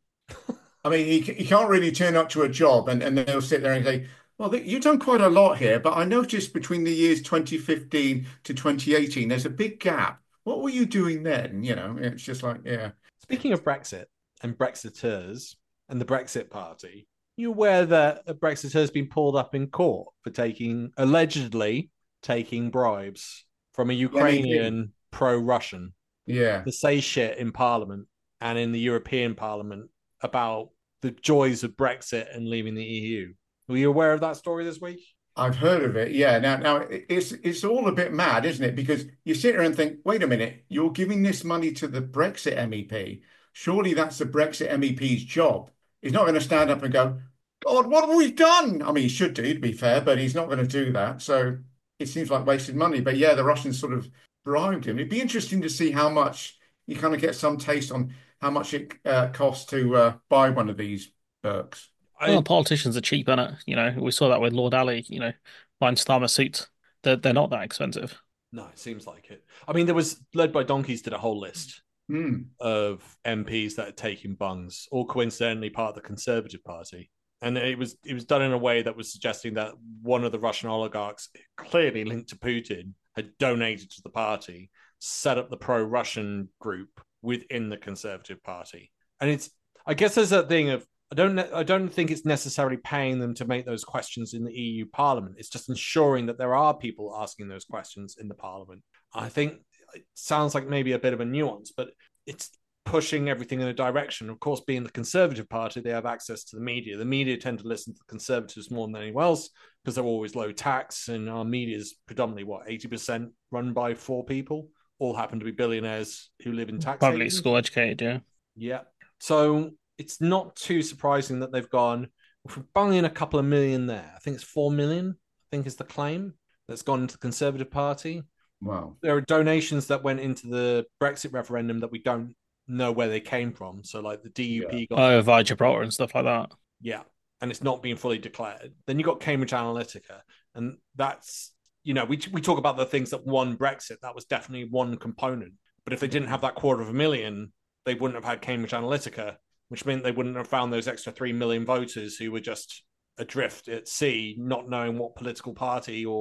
Speaker 4: I mean, he, he can't really turn up to a job and, and they'll sit there and say, well, you've done quite a lot here, but I noticed between the years twenty fifteen to twenty eighteen, there's a big gap. What were you doing then? You know, it's just like, yeah.
Speaker 3: Speaking of Brexit and Brexiteers and the Brexit Party, you aware that a Brexiteer has been pulled up in court for taking, allegedly taking bribes from a Ukrainian pro-Russian
Speaker 4: Yeah.
Speaker 3: to say shit in Parliament and in the European Parliament about the joys of Brexit and leaving the E U. Were you aware of that story this week?
Speaker 4: I've heard of it. Yeah. Now, now it's it's all a bit mad, isn't it? Because you sit there and think, wait a minute, you're giving this money to the Brexit M E P. Surely that's the Brexit M E P's job. He's not going to stand up and go, God, what have we done? I mean, he should do, to be fair, but he's not going to do that. So it seems like wasted money. But yeah, the Russians sort of bribed him. It'd be interesting to see how much you kind of get some taste on how much it uh, costs to uh, buy one of these Berks.
Speaker 5: Well, politicians are cheap, innit? You know, we saw that with Lord Ali. You know, buying Starmer suits. They're they're not that expensive.
Speaker 3: No, it seems like it. I mean, there was Led by Donkeys did a whole list
Speaker 4: Hmm.
Speaker 3: of M Ps that had taken bungs, all coincidentally part of the Conservative Party. And it was it was done in a way that was suggesting that one of the Russian oligarchs, clearly linked to Putin, had donated to the party, set up the pro-Russian group within the Conservative Party. And it's, I guess there's that thing of, I don't I don't think it's necessarily paying them to make those questions in the E U Parliament. It's just ensuring that there are people asking those questions in the Parliament. I think it sounds like maybe a bit of a nuance, but it's pushing everything in a direction. Of course, being the Conservative Party, they have access to the media. The media tend to listen to the Conservatives more than anyone else because they're always low tax, and our media is predominantly, what, eighty percent run by four people, all happen to be billionaires who live in tax
Speaker 5: Probably
Speaker 3: havens.
Speaker 5: school educated, yeah.
Speaker 3: Yeah. So it's not too surprising that they've gone for bunging a couple of million there. I think it's four million, I think is the claim that's gone into the Conservative Party.
Speaker 4: Wow.
Speaker 3: There are donations that went into the Brexit referendum that we don't know where they came from. So like the D U P got...
Speaker 5: Oh, via Gibraltar and stuff like that.
Speaker 3: Yeah. And it's not being fully declared. Then you got Cambridge Analytica. And that's, you know, we, we talk about the things that won Brexit. That was definitely one component. But if they didn't have that quarter of a million, they wouldn't have had Cambridge Analytica, which meant they wouldn't have found those extra three million voters who were just adrift at sea, not knowing what political party or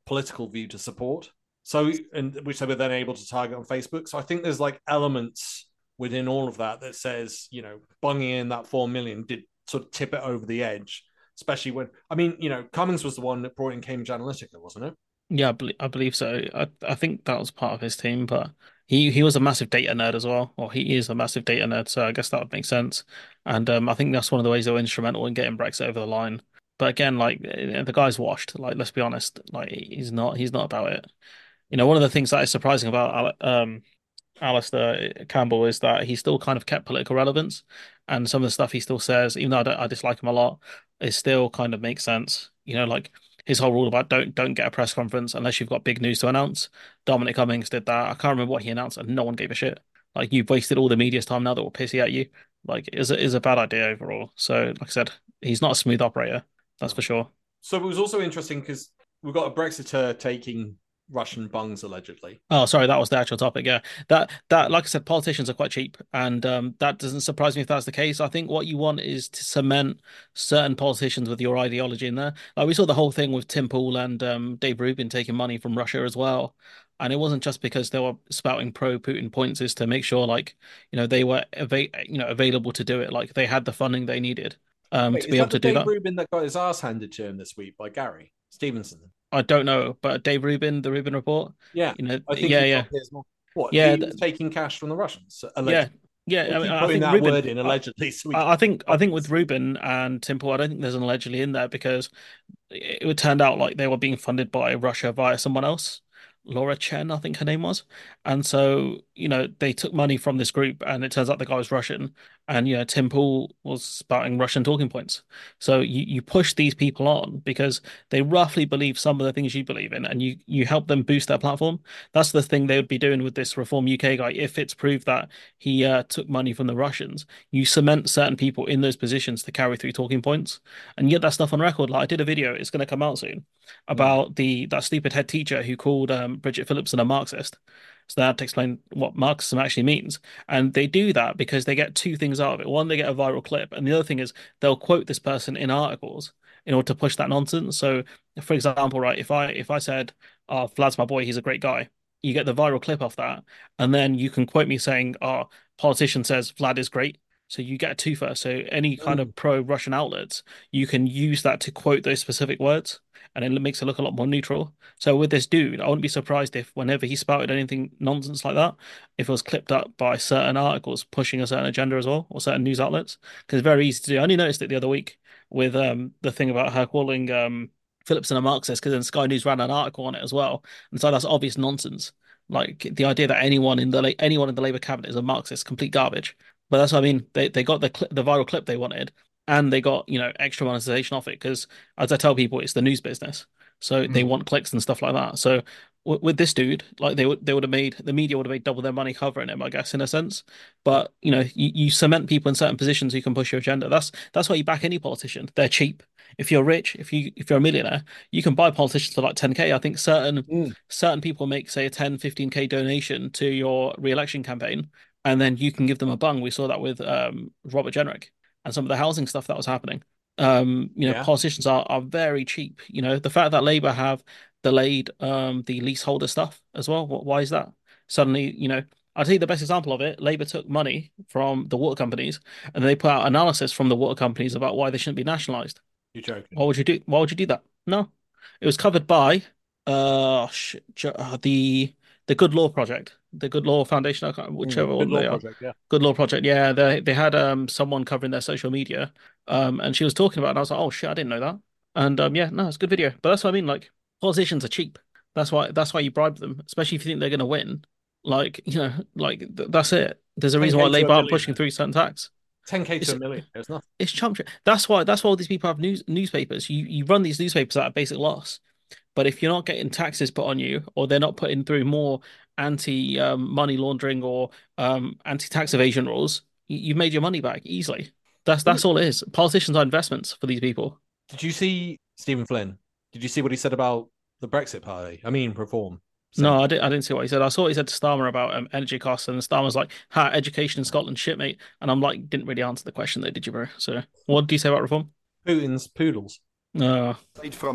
Speaker 3: political view to support. So, and which they were then able to target on Facebook. So I think there's like elements within all of that that says, you know, bunging in that four million did sort of tip it over the edge, especially when, I mean, you know, Cummings was the one that brought in Cambridge Analytica, wasn't it?
Speaker 5: Yeah, I, bel I believe so. I, I think that was part of his team, but he, he was a massive data nerd as well, or he is a massive data nerd, so I guess that would make sense. And um, I think that's one of the ways they were instrumental in getting Brexit over the line. But again, like the guy's washed. Like, let's be honest, like he's not he's not about it. You know, one of the things that is surprising about um Alistair Campbell is that he still kind of kept political relevance, and some of the stuff he still says, even though I, don't, I dislike him a lot, it still kind of makes sense. You know, like his whole rule about don't don't get a press conference unless you've got big news to announce. Dominic Cummings did that. I can't remember what he announced, and no one gave a shit. Like you've wasted all the media's time now that will pissy at you. Like is a is a bad idea overall. So, like I said, he's not a smooth operator, that's for sure.
Speaker 3: So it was also interesting because we've got a Brexiteer taking Russian bungs allegedly.
Speaker 5: Oh, sorry, that was the actual topic. Yeah, that that like I said, politicians are quite cheap, and um, that doesn't surprise me if that's the case. I think what you want is to cement certain politicians with your ideology in there. Like we saw the whole thing with Tim Pool and um, Dave Rubin taking money from Russia as well, and it wasn't just because they were spouting pro-Putin points; is to make sure, like you know, they were ava- you know available to do it. Like they had the funding they needed um,
Speaker 3: Wait,
Speaker 5: to be able to do
Speaker 3: Dave
Speaker 5: that.
Speaker 3: Rubin that got his ass handed to him this week by Gary Stevenson.
Speaker 5: I don't know, but Dave Rubin, the Rubin Report.
Speaker 3: Yeah,
Speaker 5: you know,
Speaker 3: I think
Speaker 5: yeah,
Speaker 3: he
Speaker 5: yeah.
Speaker 3: got his, what?
Speaker 5: Yeah,
Speaker 3: he was taking cash from the Russians.
Speaker 5: Yeah,
Speaker 3: Allegedly.
Speaker 5: yeah.
Speaker 3: We'll
Speaker 5: I, mean,
Speaker 3: keep
Speaker 5: I
Speaker 3: putting
Speaker 5: think
Speaker 3: that
Speaker 5: Rubin,
Speaker 3: word in allegedly. So we
Speaker 5: I, I think I think with Rubin and Tim Pool, I don't think there's an allegedly in there because it would turned out like they were being funded by Russia via someone else. Laura Chen, I think her name was. And so, you know, they took money from this group and it turns out the guy was Russian. And, you know, Tim Pool was spouting Russian talking points. So you, you push these people on because they roughly believe some of the things you believe in and you, you help them boost their platform. That's the thing they would be doing with this Reform U K guy. If it's proved that he uh, took money from the Russians, you cement certain people in those positions to carry through talking points and get that stuff on record. Like I did a video, it's going to come out soon, about the that stupid head teacher who called um, Bridget Phillipson a Marxist. So they had to explain what Marxism actually means. And they do that because they get two things out of it. One, they get a viral clip. And the other thing is they'll quote this person in articles in order to push that nonsense. So, for example, right, if I if I said, oh, Vlad's my boy, he's a great guy, you get the viral clip off that. And then you can quote me saying, oh, politician says Vlad is great. So you get a twofer. So any kind of pro-Russian outlets, you can use that to quote those specific words, and it makes it look a lot more neutral. So with this dude, I wouldn't be surprised if whenever he spouted anything nonsense like that, if it was clipped up by certain articles pushing a certain agenda as well, or certain news outlets, because it's very easy to do. I only noticed it the other week with um, the thing about her calling um, Phillipson a Marxist, because then Sky News ran an article on it as well, and so that's obvious nonsense. Like the idea that anyone in the anyone in the Labour cabinet is a Marxist, complete garbage. But that's what I mean. They they got the cl- the viral clip they wanted, and they got you know extra monetization off it because, as I tell people, it's the news business. So mm. they want clicks and stuff like that. So w- with this dude, like they would they would have made the media would have made double their money covering him, I guess, in a sense. But you know, you, you cement people in certain positions who can push your agenda. That's that's why you back any politician. They're cheap. If you're rich, if you if you're a millionaire, you can buy politicians for like ten K. I think certain mm. certain people make say a ten, fifteen K donation to your re-election campaign, and then you can give them a bung. We saw that with um, Robert Jenrick and some of the housing stuff that was happening. Um, you know, yeah. Politicians are, are very cheap. You know, the fact that Labour have delayed um, the leaseholder stuff as well. Why is that? Suddenly, you know, I'll tell you the best example of it. Labour took money from the water companies and they put out analysis from the water companies about why they shouldn't be nationalised.
Speaker 3: You're joking.
Speaker 5: Why would you do? Why would you do that? No, it was covered by uh, sh- uh the the Good Law Project, the Good Law Foundation, I can't, whichever
Speaker 3: mm,
Speaker 5: one
Speaker 3: Good
Speaker 5: they
Speaker 3: Law
Speaker 5: are.
Speaker 3: Project, yeah.
Speaker 5: Good Law Project, yeah. They they had um someone covering their social media, um, and she was talking about it, and I was like, oh shit, I didn't know that. And um, yeah, no, it's a good video. But that's what I mean. Like politicians are cheap. That's why that's why you bribe them, especially if you think they're going to win. Like you know, like th- that's it. There's a reason why Labour aren't pushing through certain tax.
Speaker 3: ten K
Speaker 5: It's-
Speaker 3: to a million. It's nothing.
Speaker 5: It's chump shit. That's why that's why all these people have news newspapers. You you run these newspapers at a basic loss. But if you're not getting taxes put on you, or they're not putting through more anti um, money laundering or um, anti tax evasion rules, you, you've made your money back easily. That's that's all it is. Politicians are investments for these people.
Speaker 3: Did you see Stephen Flynn? Did you see what he said about the Brexit Party? I mean, reform.
Speaker 5: No, I didn't. I didn't see what he said. I saw what he said to Starmer about um, energy costs, and Starmer's like, "Ha, education in Scotland, shit, mate." And I'm like, didn't really answer the question, though, did you, bro? So, what did you say about reform?
Speaker 3: Putin's poodles.
Speaker 5: No.
Speaker 21: From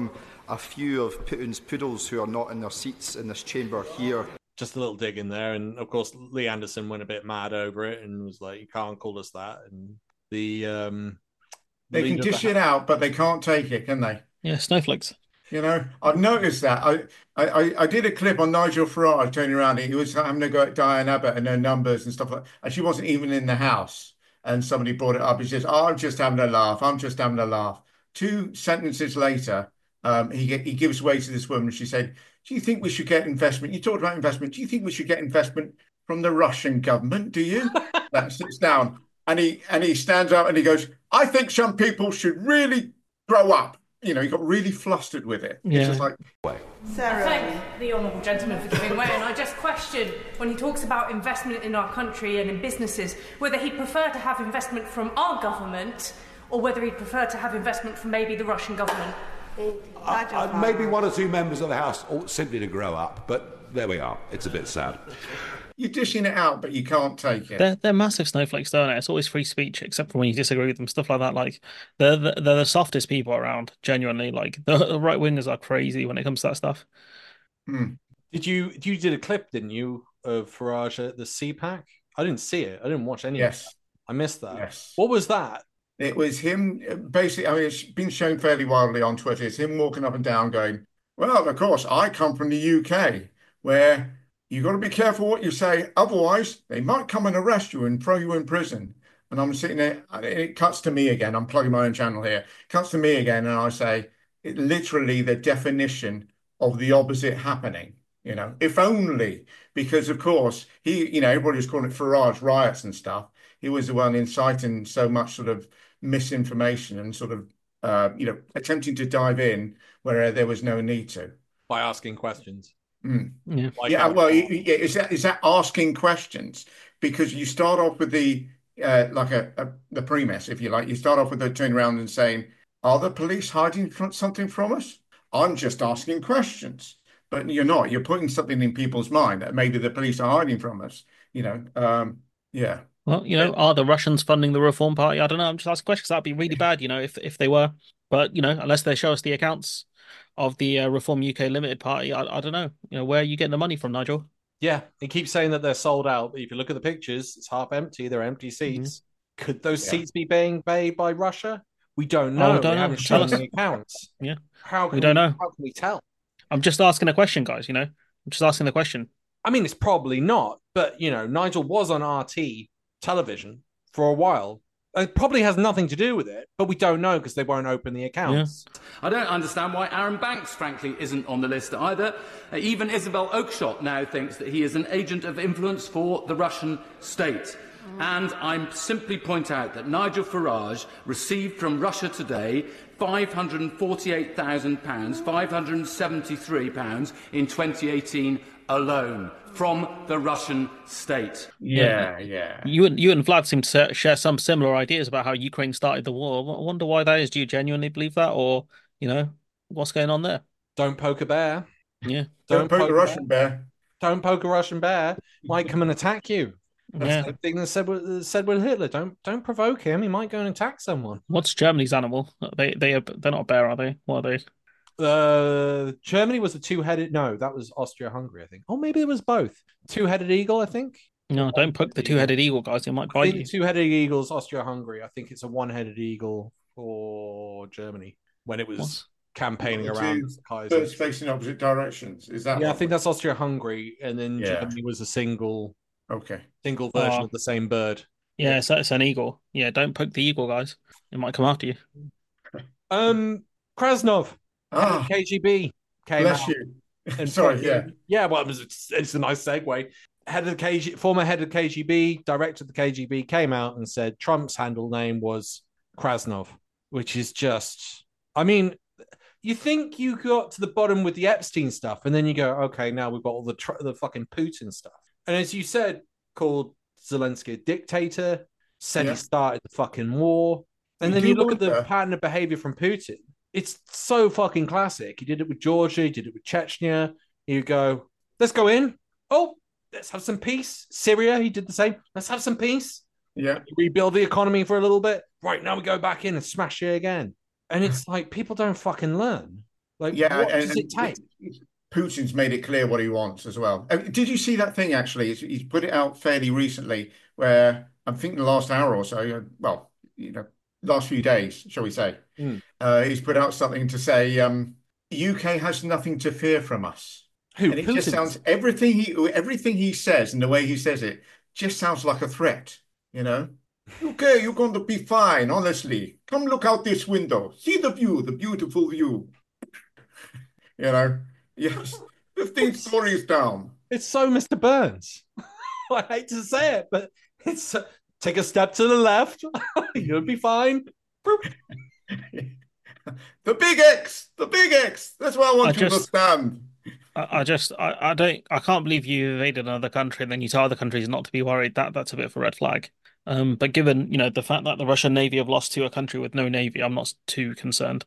Speaker 21: a few of Putin's poodles who are not in their seats in this chamber here.
Speaker 3: Just a little dig in there, and of course Lee Anderson went a bit mad over it and was like, "You can't call us that." And the um,
Speaker 4: they can dish it out, but they can't take it, can they?
Speaker 5: Yeah, snowflakes.
Speaker 4: You know, I've noticed that. I, I, I did a clip on Nigel Farage turning around. He was having a go at Diane Abbott and her numbers and stuff like that. And she wasn't even in the house. And somebody brought it up. He says, oh, I'm just having a laugh. I'm just having a laugh. Two sentences later, um, he he gives way to this woman. She said, do you think we should get investment? You talked about investment. Do you think we should get investment from the Russian government? Do you? That sits down. And he, and he stands up and he goes, I think some people should really grow up. You know, he got really flustered with it.
Speaker 5: Yeah.
Speaker 4: It's just like,
Speaker 22: I thank the honourable gentleman for giving way, and I just question when he talks about investment in our country and in businesses, whether he'd prefer to have investment from our government or whether he'd prefer to have investment from maybe the Russian government.
Speaker 23: Uh, uh, maybe one or two members of the House ought simply to grow up, but there we are. It's a bit sad.
Speaker 4: You're dishing it out, but you can't take it.
Speaker 5: They're they're massive snowflakes, don't they? It's always free speech, except for when you disagree with them, stuff like that. Like they're the, they're the softest people around. Genuinely, like the, the right wingers are crazy when it comes to that stuff.
Speaker 4: Hmm.
Speaker 3: Did you you did a clip, didn't you, of Farage at the C PAC? I didn't see it. I didn't watch any
Speaker 4: Yes.
Speaker 3: of that. I missed that.
Speaker 4: Yes.
Speaker 3: What was that?
Speaker 4: It was him, basically, I mean, it's been shown fairly widely on Twitter. It's him walking up and down going, well, of course, I come from the U K, where you've got to be careful what you say. Otherwise, they might come and arrest you and throw you in prison. And I'm sitting there, and it cuts to me again. I'm plugging my own channel here. It cuts to me again, and I say, it literally the definition of the opposite happening. You know, if only, because of course, he, you know, everybody was calling it Farage riots and stuff. He was the one inciting so much sort of misinformation and sort of, uh, you know, attempting to dive in where there was no need to.
Speaker 3: By asking questions.
Speaker 4: Mm.
Speaker 5: Yeah,
Speaker 3: Like
Speaker 4: yeah.
Speaker 3: how-
Speaker 4: Well, y- y- yeah, is that is that asking questions? Because you start off with the uh, like a, a the premise, if you like. You start off with the turn around and saying, "Are the police hiding from something from us?" I'm just asking questions, but you're not. You're putting something in people's mind that maybe the police are hiding from us. You know, um, yeah.
Speaker 5: Well, you know, are the Russians funding the Reform Party? I don't know. I'm just asking questions. That'd be really bad, you know, if if they were. But you know, unless they show us the accounts of the uh, Reform U K Limited Party, I, I don't know. You know, where are you getting the money from, Nigel?
Speaker 3: Yeah, he keeps saying that they're sold out, but if you look at the pictures, it's half empty. They're empty seats. Could those
Speaker 4: Yeah.
Speaker 3: seats be being paid by Russia? We don't
Speaker 5: Oh,
Speaker 3: know.
Speaker 5: we don't
Speaker 3: we
Speaker 5: know.
Speaker 3: haven't
Speaker 5: Tell
Speaker 3: shown
Speaker 5: us.
Speaker 3: the accounts.
Speaker 5: Yeah,
Speaker 3: How can
Speaker 5: we don't know.
Speaker 3: How can we tell?
Speaker 5: I'm just asking a question, guys. You know, I'm just asking the question.
Speaker 3: I mean, it's probably not, but you know, Nigel was on R T television for a while. It probably has nothing to do with it, but we don't know because they won't open the accounts.
Speaker 13: I don't understand why Aaron Banks, frankly, isn't on the list either. Uh, even Isabel Oakeshott now thinks that he is an agent of influence for the Russian state. And I simply point out that Nigel Farage received from Russia today five hundred forty-eight thousand pounds, five hundred seventy-three pounds in twenty eighteen alone from the Russian state.
Speaker 4: Yeah, yeah.
Speaker 5: You and you and Vlad seem to sa- share some similar ideas about how Ukraine started the war. I wonder why that is. Do you genuinely believe that, or you know, what's going on there?
Speaker 3: Don't poke a bear.
Speaker 5: Yeah.
Speaker 4: Don't poke a
Speaker 3: a
Speaker 4: Russian bear.
Speaker 3: Don't poke a Russian bear. Might come and attack you. That's
Speaker 5: Yeah.
Speaker 3: the thing that said with, said with Hitler. Don't don't provoke him. He might go and attack someone.
Speaker 5: What's Germany's animal? They they are, they're not a bear, are they? What are they?
Speaker 3: Uh, Germany was the two-headed. No, that was Austria-Hungary, I think. Oh, maybe it was both. Two-headed eagle, I think.
Speaker 5: No, don't poke the two-headed eagle, guys. It might
Speaker 3: I
Speaker 5: bite
Speaker 3: think
Speaker 5: you.
Speaker 3: the two-headed eagles, Austria-Hungary. I think it's a one-headed eagle for Germany when it was
Speaker 5: What?
Speaker 3: campaigning
Speaker 4: The
Speaker 3: around
Speaker 4: two
Speaker 3: the Kaiser.
Speaker 4: birds facing opposite directions. Is that
Speaker 3: Yeah, I
Speaker 4: what-
Speaker 3: think that's Austria-Hungary, and then
Speaker 4: Yeah.
Speaker 3: Germany was a single,
Speaker 4: Okay.
Speaker 3: single version
Speaker 5: Oh.
Speaker 3: of the same bird.
Speaker 5: Yeah, so it's an eagle. Yeah, don't poke the eagle, guys. It might come after you.
Speaker 3: Um, Krasnov,
Speaker 4: Ah,
Speaker 3: K G B came
Speaker 4: bless
Speaker 3: out.
Speaker 4: you.
Speaker 3: And
Speaker 4: Sorry,
Speaker 3: fucking-
Speaker 4: yeah.
Speaker 3: yeah. Well, it was, it's, it's a nice segue. Head of the K G, former head of the K G B, director of the K G B, came out and said Trump's handle name was Krasnov, which is just. I mean, you think you got to the bottom with the Epstein stuff, and then you go, okay, now we've got all the tr- the fucking Putin stuff, and as you said, called Zelensky a dictator, said
Speaker 4: Yeah.
Speaker 3: he started the fucking war, and
Speaker 4: You
Speaker 3: then
Speaker 4: do
Speaker 3: you look at the
Speaker 4: wonder-
Speaker 3: pattern of behavior from Putin. It's so fucking classic. He did it with Georgia. He did it with Chechnya. You go, let's go in. Oh, let's have some peace. Syria, he did the same. Let's have some peace.
Speaker 4: Yeah.
Speaker 3: Rebuild the economy for a little bit. Right, now we go back in and smash it again. And it's like, people don't fucking learn. Like,
Speaker 4: yeah,
Speaker 3: what
Speaker 4: and,
Speaker 3: does it take?
Speaker 4: Putin's made it clear what he wants as well. Uh, Did you see that thing, actually? He's, he's put it out fairly recently where I'm thinking the last hour or so, uh, well, you know, last few days, shall we say,
Speaker 3: Mm.
Speaker 4: uh, he's put out something to say, um, U K has nothing to fear from us.
Speaker 3: Who?
Speaker 4: And it
Speaker 3: Putin?
Speaker 4: just sounds, everything he, everything he says and the way he says it just sounds like a threat, you know? U K, you're going to be fine, honestly. Come look out this window. See the view, the beautiful view. You know? Yes, fifteen stories down.
Speaker 3: It's so Mister Burns. I hate to say it, but it's uh, take a step to the left. You'll be fine.
Speaker 4: The big X, the big X. That's what I want
Speaker 5: I
Speaker 4: you to
Speaker 5: just-
Speaker 4: stand.
Speaker 5: I, I just, I, I don't, I can't believe you invaded another country and then you tell other countries not to be worried. That that's a bit of a red flag. Um, but given, you know, the fact that the Russian Navy have lost to a country with no navy, I'm not too concerned.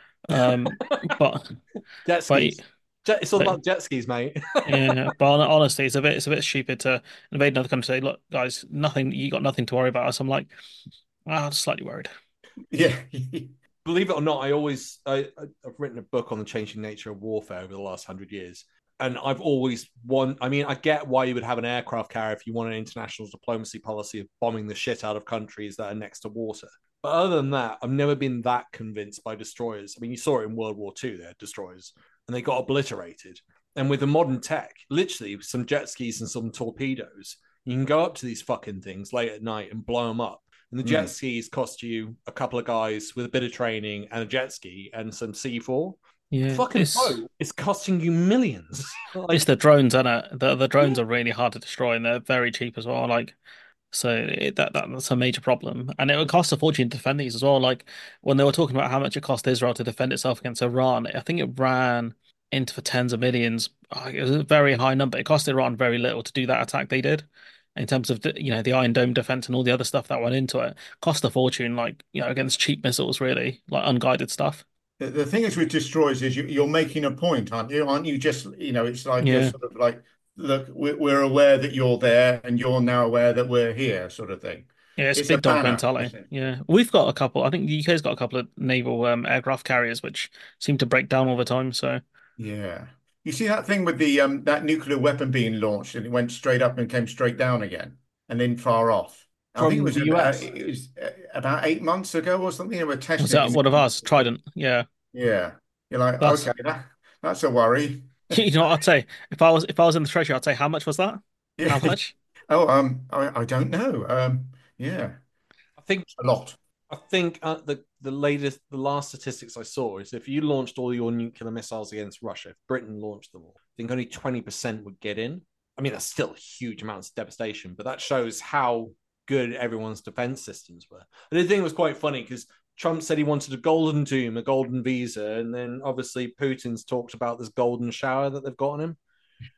Speaker 5: Um, but
Speaker 3: Jet skis. Jet, it's all
Speaker 5: but-
Speaker 3: about jet skis, mate.
Speaker 5: yeah, but hon- honestly, it's a bit, it's a bit stupid to invade another country and say, look, guys, nothing, you got nothing to worry about us. I'm like, ah, I'm slightly worried.
Speaker 4: Yeah.
Speaker 3: Believe it or not, I always I, I- I've written a book on the changing nature of warfare over the last hundred years, and I've always won. I mean, I get why you would have an aircraft carrier if you want an international diplomacy policy of bombing the shit out of countries that are next to water. But other than that, I've never been that convinced by destroyers. I mean, you saw it in World War Two. They had destroyers, and they got obliterated. And with the modern tech, literally some jet skis and some torpedoes, you can go up to these fucking things late at night and blow them up. And the jet
Speaker 4: Mm.
Speaker 3: skis cost you a couple of guys with a bit of training and a jet ski and some C four.
Speaker 5: Yeah,
Speaker 3: Fucking
Speaker 5: it's,
Speaker 3: boat is costing you millions. Like,
Speaker 5: it's the drones, isn't it? The the drones are really hard to destroy and they're very cheap as well. Like, so it, that, that that's a major problem, and it would cost a fortune to defend these as well. Like when they were talking about how much it cost Israel to defend itself against Iran, I think it ran into the tens of millions. Oh, it was a very high number. It cost Iran very little to do that attack they did. In terms of the, you know, the Iron Dome defense and all the other stuff that went into it, cost a fortune. Like, you know, against cheap missiles, really, like unguided stuff.
Speaker 4: The, the thing is with destroyers is you, you're making a point, aren't you? Aren't you just, you know, it's like you're
Speaker 5: Yeah.
Speaker 4: sort of like, look, we're, we're aware that you're there and you're now aware that we're here, sort of thing.
Speaker 5: Yeah, it's,
Speaker 4: It's
Speaker 5: big
Speaker 4: a
Speaker 5: dog
Speaker 4: banner,
Speaker 5: mentality.
Speaker 4: isn't it?
Speaker 5: Yeah, we've got a couple. I think the U K's got a couple of naval um, aircraft carriers which seem to break down all the time. So
Speaker 4: Yeah. You see that thing with the um that nuclear weapon being launched and it went straight up and came straight down again and then far off. I
Speaker 3: From
Speaker 4: think it was
Speaker 3: the
Speaker 4: about,
Speaker 3: U S?
Speaker 4: it was uh, about eight months ago or something. They were testing
Speaker 5: was that
Speaker 4: it.
Speaker 5: one of ours? Trident. Yeah.
Speaker 4: Yeah. You're like,
Speaker 5: That's-
Speaker 4: okay, that, that's a worry.
Speaker 5: You know what I'd say? If I was if I was in the treasury, I'd say how much was that?
Speaker 4: Yeah.
Speaker 5: How much?
Speaker 4: Oh, um, I, I don't know. Um, yeah,
Speaker 3: I think
Speaker 4: a lot.
Speaker 3: I think uh, the the latest, the last statistics I saw is if you launched all your nuclear missiles against Russia, if Britain launched them all, I think only twenty percent would get in. I mean, that's still huge amounts of devastation, but that shows how good everyone's defense systems were. And the thing was quite funny because Trump said he wanted a golden doom, a golden visa, and then obviously Putin's talked about this golden shower that they've got on him.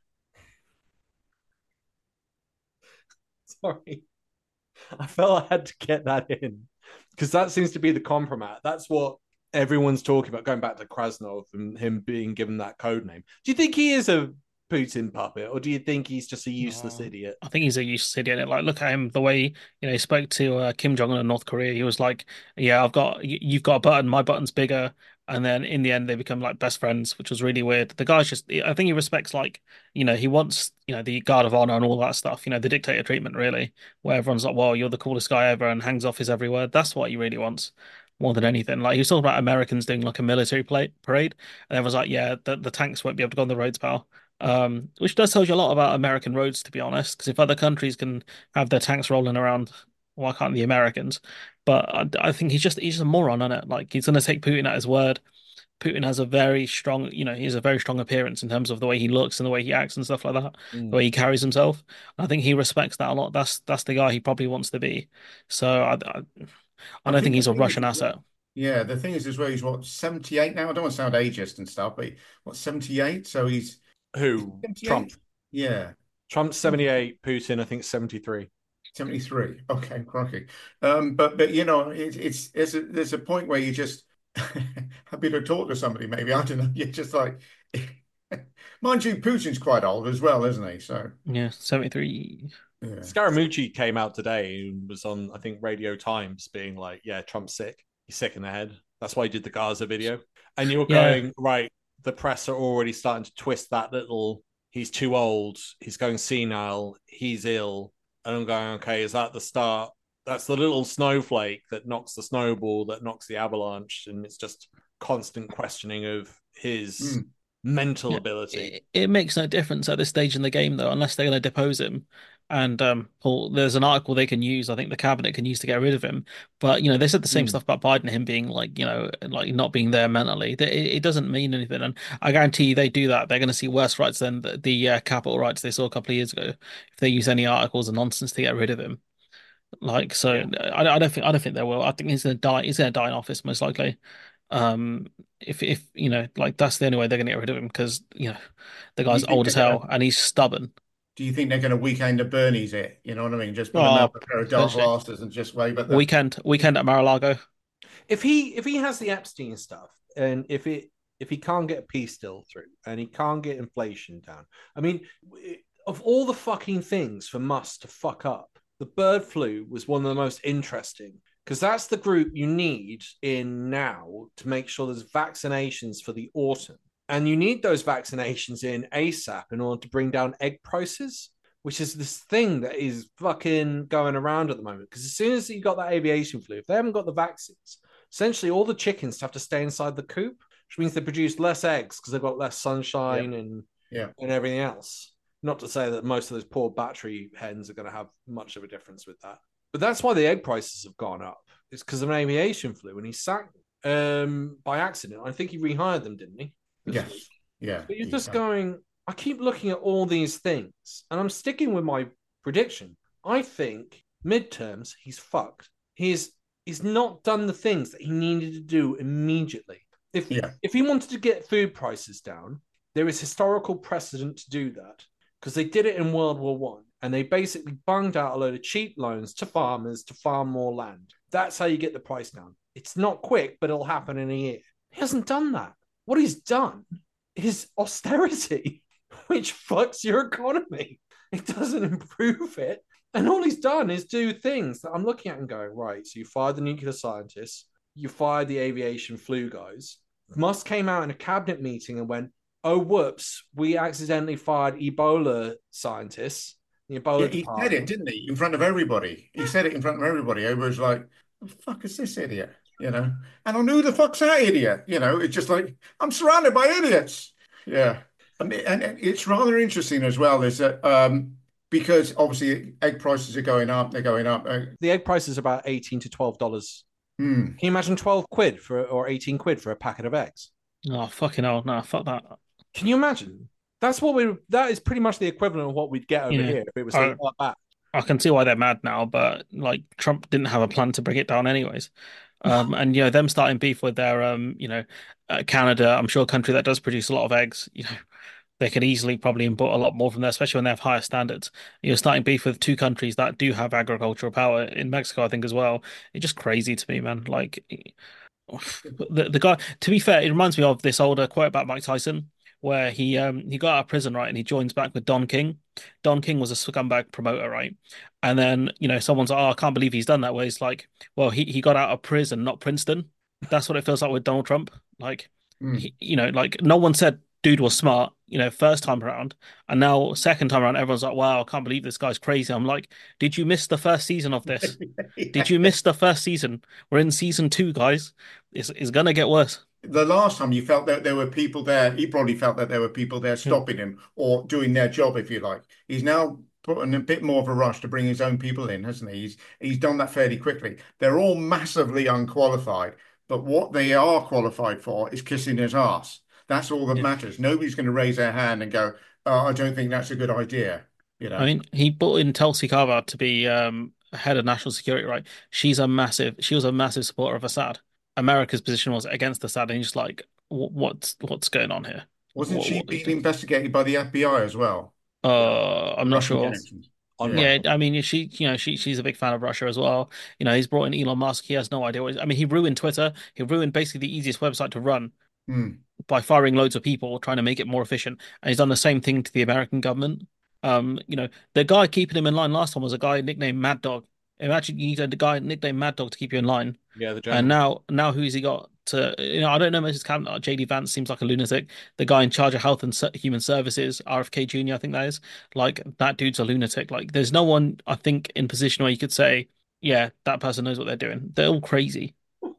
Speaker 3: Sorry. I felt I had to get that in because that seems to be the compromise. That's what everyone's talking about, going back to Krasnov and him being given that code name. Do you think he is a Putin puppet, or do you think he's just a useless idiot?
Speaker 5: I think he's a useless idiot. Like, look at him, the way, you know, he spoke to uh, Kim Jong Un in North Korea. He was like, "Yeah, I've got, y- you've got a button. My button's bigger." And then in the end, they become like best friends, which was really weird. The guy's just, I think he respects, like, you know, he wants, you know, the guard of honor and all that stuff. You know, the dictator treatment, really, where everyone's like, "Well, you're the coolest guy ever," and hangs off his every word. That's what he really wants more than anything. Like, he was talking about Americans doing like a military play, parade, and everyone's like, "Yeah, the the tanks won't be able to go on the roads, pal." Um, which does tell you a lot about American roads, to be honest. Because if other countries can have their tanks rolling around, why can't the Americans? But I, I think he's just he's just a moron on it. Like, he's going to take Putin at his word. Putin has a very strong, you know, he has a very strong appearance in terms of the way he looks and the way he acts and stuff like that,
Speaker 3: Mm.
Speaker 5: the way he carries himself. I think he respects that a lot. That's that's the guy he probably wants to be. So I, I, I don't think he's
Speaker 4: the
Speaker 5: a
Speaker 4: thing
Speaker 5: Russian
Speaker 4: is,
Speaker 5: asset.
Speaker 4: Yeah, the thing is as well, he's what, seventy-eight now? I don't want to sound ageist and stuff, but what, seventy-eight? So he's
Speaker 3: Who?
Speaker 4: seventy-eight?
Speaker 3: Trump.
Speaker 4: Yeah.
Speaker 3: Trump's seventy-eight, Putin, I think, seventy-three.
Speaker 4: seventy-three. Okay, crikey. Um, but but you know, it, it's there's a there's a point where you just happy to talk to somebody. Maybe I don't know. You're just like, mind you, Putin's quite old as well, isn't he? So
Speaker 5: Yeah, seventy-three.
Speaker 4: yeah.
Speaker 3: Scaramucci came out today and was on, I think, Radio Times being like, yeah, Trump's sick. He's sick in the head. That's why he did the Gaza video. And you were
Speaker 5: Yeah.
Speaker 3: going, right, the press are already starting to twist that little, he's too old, he's going senile, he's ill. And I'm going, okay, is that the start? That's the little snowflake that knocks the snowball, that knocks the avalanche. And it's just constant questioning of his mm. mental yeah, ability.
Speaker 5: It, it makes no difference at this stage in the game, though, unless they're going to depose him. And um, Paul, there's an article they can use. I think the cabinet can use to get rid of him. But you know, they said the same mm. stuff about Biden, him being like, you know, like not being there mentally. It, it doesn't mean anything. And I guarantee you, they do that, they're going to see worse rights than the, the uh, Capitol rights they saw a couple of years ago if they use any articles and nonsense to get rid of him. Like, so yeah. I, I don't think I don't think they will. I think he's going to die. He's going to die in office most likely. Um, if if you know, like that's the only way they're going to get rid of him because you know the guy's old as hell gonna... and he's stubborn.
Speaker 4: Do you think they're going to weekend at Bernie's it? You know what I mean? Just put oh, him out with a pair of dark glasses and just wave at them.
Speaker 5: Weekend, weekend at Mar-a-Lago.
Speaker 3: If he if he has the Epstein stuff, and if it if he can't get a peace deal through, and he can't get inflation down, I mean, of all the fucking things for Musk to fuck up, the bird flu was one of the most interesting because that's the group you need in now to make sure there's vaccinations for the autumn. And you need those vaccinations in ASAP in order to bring down egg prices, which is this thing that is fucking going around at the moment. Because as soon as you got that aviation flu, if they haven't got the vaccines, essentially all the chickens have to stay inside the coop, which means they produce less eggs because they've got less sunshine yeah. and
Speaker 4: yeah.
Speaker 3: and everything else. Not to say that most of those poor battery hens are going to have much of a difference with that. But that's why the egg prices have gone up. It's because of an aviation flu, and he sacked them um, by accident. I think he rehired them, didn't he?
Speaker 4: Yes. Week. Yeah.
Speaker 3: But you're just going, I keep looking at all these things, and I'm sticking with my prediction. I think midterms, he's fucked. He's he's not done the things that he needed to do immediately. If
Speaker 4: yeah.
Speaker 3: if he wanted to get food prices down, there is historical precedent to do that because they did it in World War One, and they basically bunged out a load of cheap loans to farmers to farm more land. That's how you get the price down. It's not quick, but it'll happen in a year. He hasn't done that. What he's done is austerity, which fucks your economy. It doesn't improve it. And all he's done is do things that I'm looking at and going, right, so you fired the nuclear scientists, you fired the aviation flu guys. Musk came out in a cabinet meeting and went, oh, whoops, we accidentally fired Ebola scientists. The Ebola
Speaker 4: yeah, he department. said it, didn't he? In front of everybody. He said it in front of everybody. Everybody was like, the fuck is this idiot? You know, and I knew the fuck's that idiot. You know, it's just like I'm surrounded by idiots. Yeah, and, and it's rather interesting as well. Is that um, because obviously egg prices are going up, they're going up.
Speaker 3: The egg price is about eighteen to twelve dollars.
Speaker 4: Hmm.
Speaker 3: Can you imagine twelve quid for or eighteen quid for a packet of eggs?
Speaker 5: Oh fucking hell! No, fuck that.
Speaker 3: Can you imagine? That's what we. That is pretty much the equivalent of what we'd get over
Speaker 5: yeah.
Speaker 3: here if it was
Speaker 5: I,
Speaker 3: like that.
Speaker 5: I can see why they're mad now, but like Trump didn't have a plan to bring it down anyways. Um, and you know them starting beef with their um, you know, uh, Canada. I'm sure a country that does produce a lot of eggs. You know, they could easily probably import a lot more from there, especially when they have higher standards. You're starting beef with two countries that do have agricultural power in Mexico, I think, as well. It's just crazy to me, man. Like the the guy. To be fair, it reminds me of this older quote about Mike Tyson, where he um he got out of prison, right, and he joins back with Don King. Don King was a scumbag promoter, right? And then, you know, someone's like, oh, I can't believe he's done that. Where it's like, well, he, he got out of prison, not Princeton. That's what it feels like with Donald Trump. Like,
Speaker 4: mm.
Speaker 5: he, you know, like no one said dude was smart, you know, first time around. And now second time around, everyone's like, wow, I can't believe this guy's crazy. I'm like, did you miss the first season of this? yeah. Did you miss the first season? We're in season two, guys. It's, it's going to get worse.
Speaker 4: The last time you felt that there were people there, he probably felt that there were people there stopping him or doing their job, if you like. He's now put in a bit more of a rush to bring his own people in, hasn't he? He's, he's done that fairly quickly. They're all massively unqualified, but what they are qualified for is kissing his ass. That's all that yeah. matters. Nobody's going to raise their hand and go, oh, I don't think that's a good idea. You know?
Speaker 5: I mean, he brought in Tulsi Gabbard to be um, head of national security, right? She's a massive, she was a massive supporter of Assad. America's position was against Assad, and he's just like, what's what's going on here?
Speaker 4: Wasn't
Speaker 5: what,
Speaker 4: she
Speaker 5: what
Speaker 4: being investigated by the F B I as well?
Speaker 5: Uh, I'm not sure.
Speaker 3: I'm
Speaker 5: yeah,
Speaker 3: not.
Speaker 5: I mean, she, you know, she she's a big fan of Russia as well. You know, he's brought in Elon Musk. He has no idea what. I mean, he ruined Twitter. He ruined basically the easiest website to run
Speaker 4: hmm.
Speaker 5: by firing loads of people, trying to make it more efficient. And he's done the same thing to the American government. Um, you know, the guy keeping him in line last time was a guy nicknamed Mad Dog. Imagine you need a guy nicknamed Mad Dog to keep you in line.
Speaker 3: Yeah, the
Speaker 5: and now now who's he got? to, you know, I don't know much his cabinet. J D Vance seems like a lunatic. The guy in charge of Health and Se- Human Services, R F K Junior, I think that is, like that dude's a lunatic. Like, there's no one I think in position where you could say, yeah, that person knows what they're doing. They're all crazy.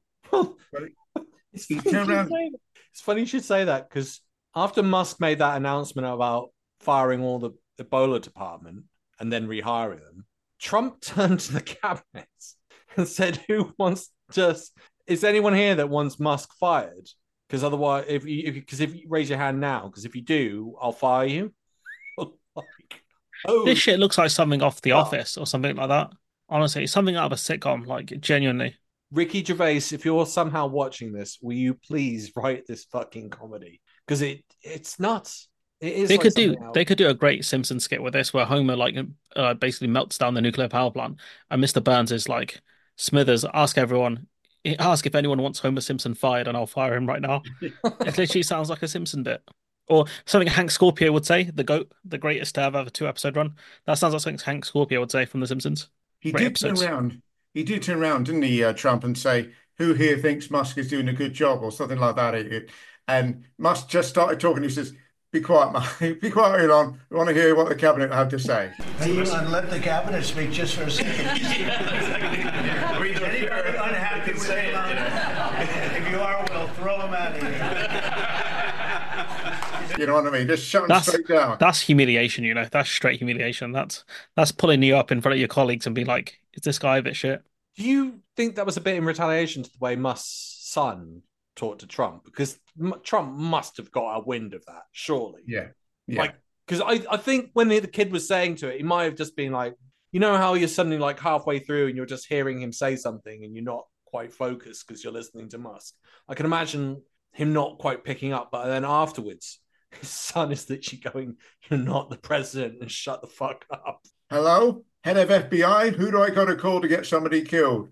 Speaker 3: It's
Speaker 4: He
Speaker 3: funny, you
Speaker 4: turned
Speaker 3: should
Speaker 4: around-
Speaker 3: say that. It's funny you should say that because after Musk made that announcement about firing all the Ebola department and then rehiring them, Trump turned to the cabinet and said, "Who wants to? Is anyone here that wants Musk fired? Because otherwise, if you if because if you raise your hand now, because if you do, I'll fire you." Like, oh,
Speaker 5: This shit looks like something off The Office or something like that. Honestly, it's something out of a sitcom, like genuinely.
Speaker 3: Ricky Gervais, if you're somehow watching this, will you please write this fucking comedy? Because it it's nuts. It is.
Speaker 5: They
Speaker 3: like
Speaker 5: could do
Speaker 3: something else.
Speaker 5: they could do a great Simpsons skit with this, where Homer like uh, basically melts down the nuclear power plant, and Mister Burns is like, Smithers, ask everyone, ask if anyone wants Homer Simpson fired, and I'll fire him right now. It literally sounds like a Simpson bit, or something Hank Scorpio would say, the goat, the greatest to ever have a two episode run. That sounds like something Hank Scorpio would say from The Simpsons.
Speaker 4: He
Speaker 5: Great
Speaker 4: did turn
Speaker 5: episodes.
Speaker 4: around. He did turn around, didn't he, uh, Trump, and say, "Who here thinks Musk is doing a good job?" or something like that. It- it- and Musk just started talking. He says, "Be quiet, Mike. Be quiet, Elon. We want to hear what the cabinet have to say."
Speaker 15: Hey, Elon, let the cabinet speak just for a second. Anybody unhappy with Elon? If you are, we'll throw him out of here.
Speaker 4: You know what I mean? Just shut him
Speaker 5: That's
Speaker 4: straight down.
Speaker 5: that's humiliation, you know. That's straight humiliation. That's that's pulling you up in front of your colleagues and be like, "Is this guy a bit shit?"
Speaker 3: Do you think that was a bit in retaliation to the way Musk's son talked to Trump? Because M- Trump must have got a wind of that, surely.
Speaker 4: Yeah. Yeah.
Speaker 3: Like, because I, I think when the, the kid was saying to it, he might have just been like, you know how you're suddenly like halfway through and you're just hearing him say something and you're not quite focused because you're listening to Musk. I can imagine him not quite picking up, but then afterwards, his son is literally going, "You're not the president," and shut the fuck up.
Speaker 4: Hello, head of F B I. Who do I got to call to get somebody killed?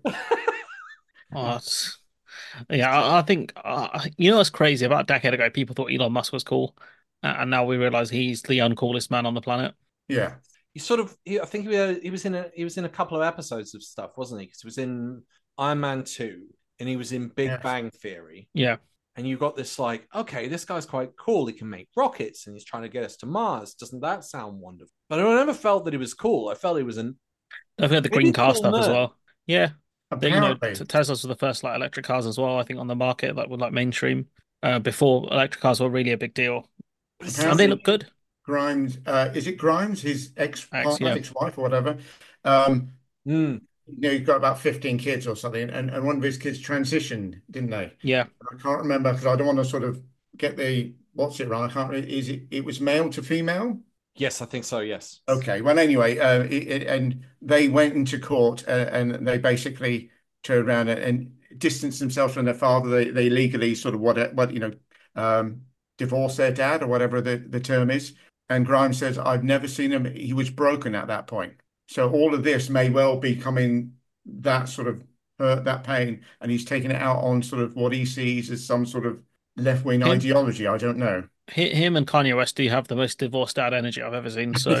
Speaker 5: Oh, it's- yeah, I, I think uh, you know what's crazy? About a decade ago, people thought Elon Musk was cool, uh, and now we realize he's the uncoolest man on the planet.
Speaker 4: Yeah.
Speaker 3: He sort of, he, I think he, was- he was in a, he was in a couple of episodes of stuff, wasn't he? Because he was in Iron Man two, and he was in Big
Speaker 4: Yes.
Speaker 3: Bang Theory.
Speaker 5: Yeah,
Speaker 3: And you got this like, okay, this guy's quite cool. He can make rockets, and he's trying to get us to Mars. Doesn't that sound wonderful? But I never felt that he was cool. I felt he was an
Speaker 5: I've heard the
Speaker 3: Maybe
Speaker 5: green car
Speaker 3: cool
Speaker 5: stuff as
Speaker 3: nerd.
Speaker 5: well. Yeah, they, you know,
Speaker 4: Apparently.
Speaker 5: t- Teslas were the first like electric cars as well. I think on the market that were like mainstream uh, before electric cars were really a big deal, and they
Speaker 4: Apparently,
Speaker 5: look good.
Speaker 4: Grimes, uh, is it Grimes, his ex-partner,
Speaker 5: Ex, yeah.
Speaker 4: ex-wife or whatever? Um,
Speaker 3: Mm.
Speaker 4: you know, he's got about fifteen kids or something, and, and one of his kids transitioned, didn't they?
Speaker 5: Yeah,
Speaker 4: I can't remember because I don't want to sort of get the what's it wrong. I can't. re- Is it? It was male to female.
Speaker 3: Yes, I think so. Yes.
Speaker 4: Okay. Well, anyway, uh, it, it, and they went into court uh, and they basically turned around and, and distanced themselves from their father. They they legally sort of what what you know um, divorced their dad or whatever the, the term is. And Grimes says, "I've never seen him. He was broken at that point." So all of this may well be coming that sort of hurt, that pain, and he's taking it out on sort of what he sees as some sort of left-wing
Speaker 5: Him-
Speaker 4: ideology. I don't know.
Speaker 5: Hi- him and Kanye West do have the most divorced dad energy I've ever seen. So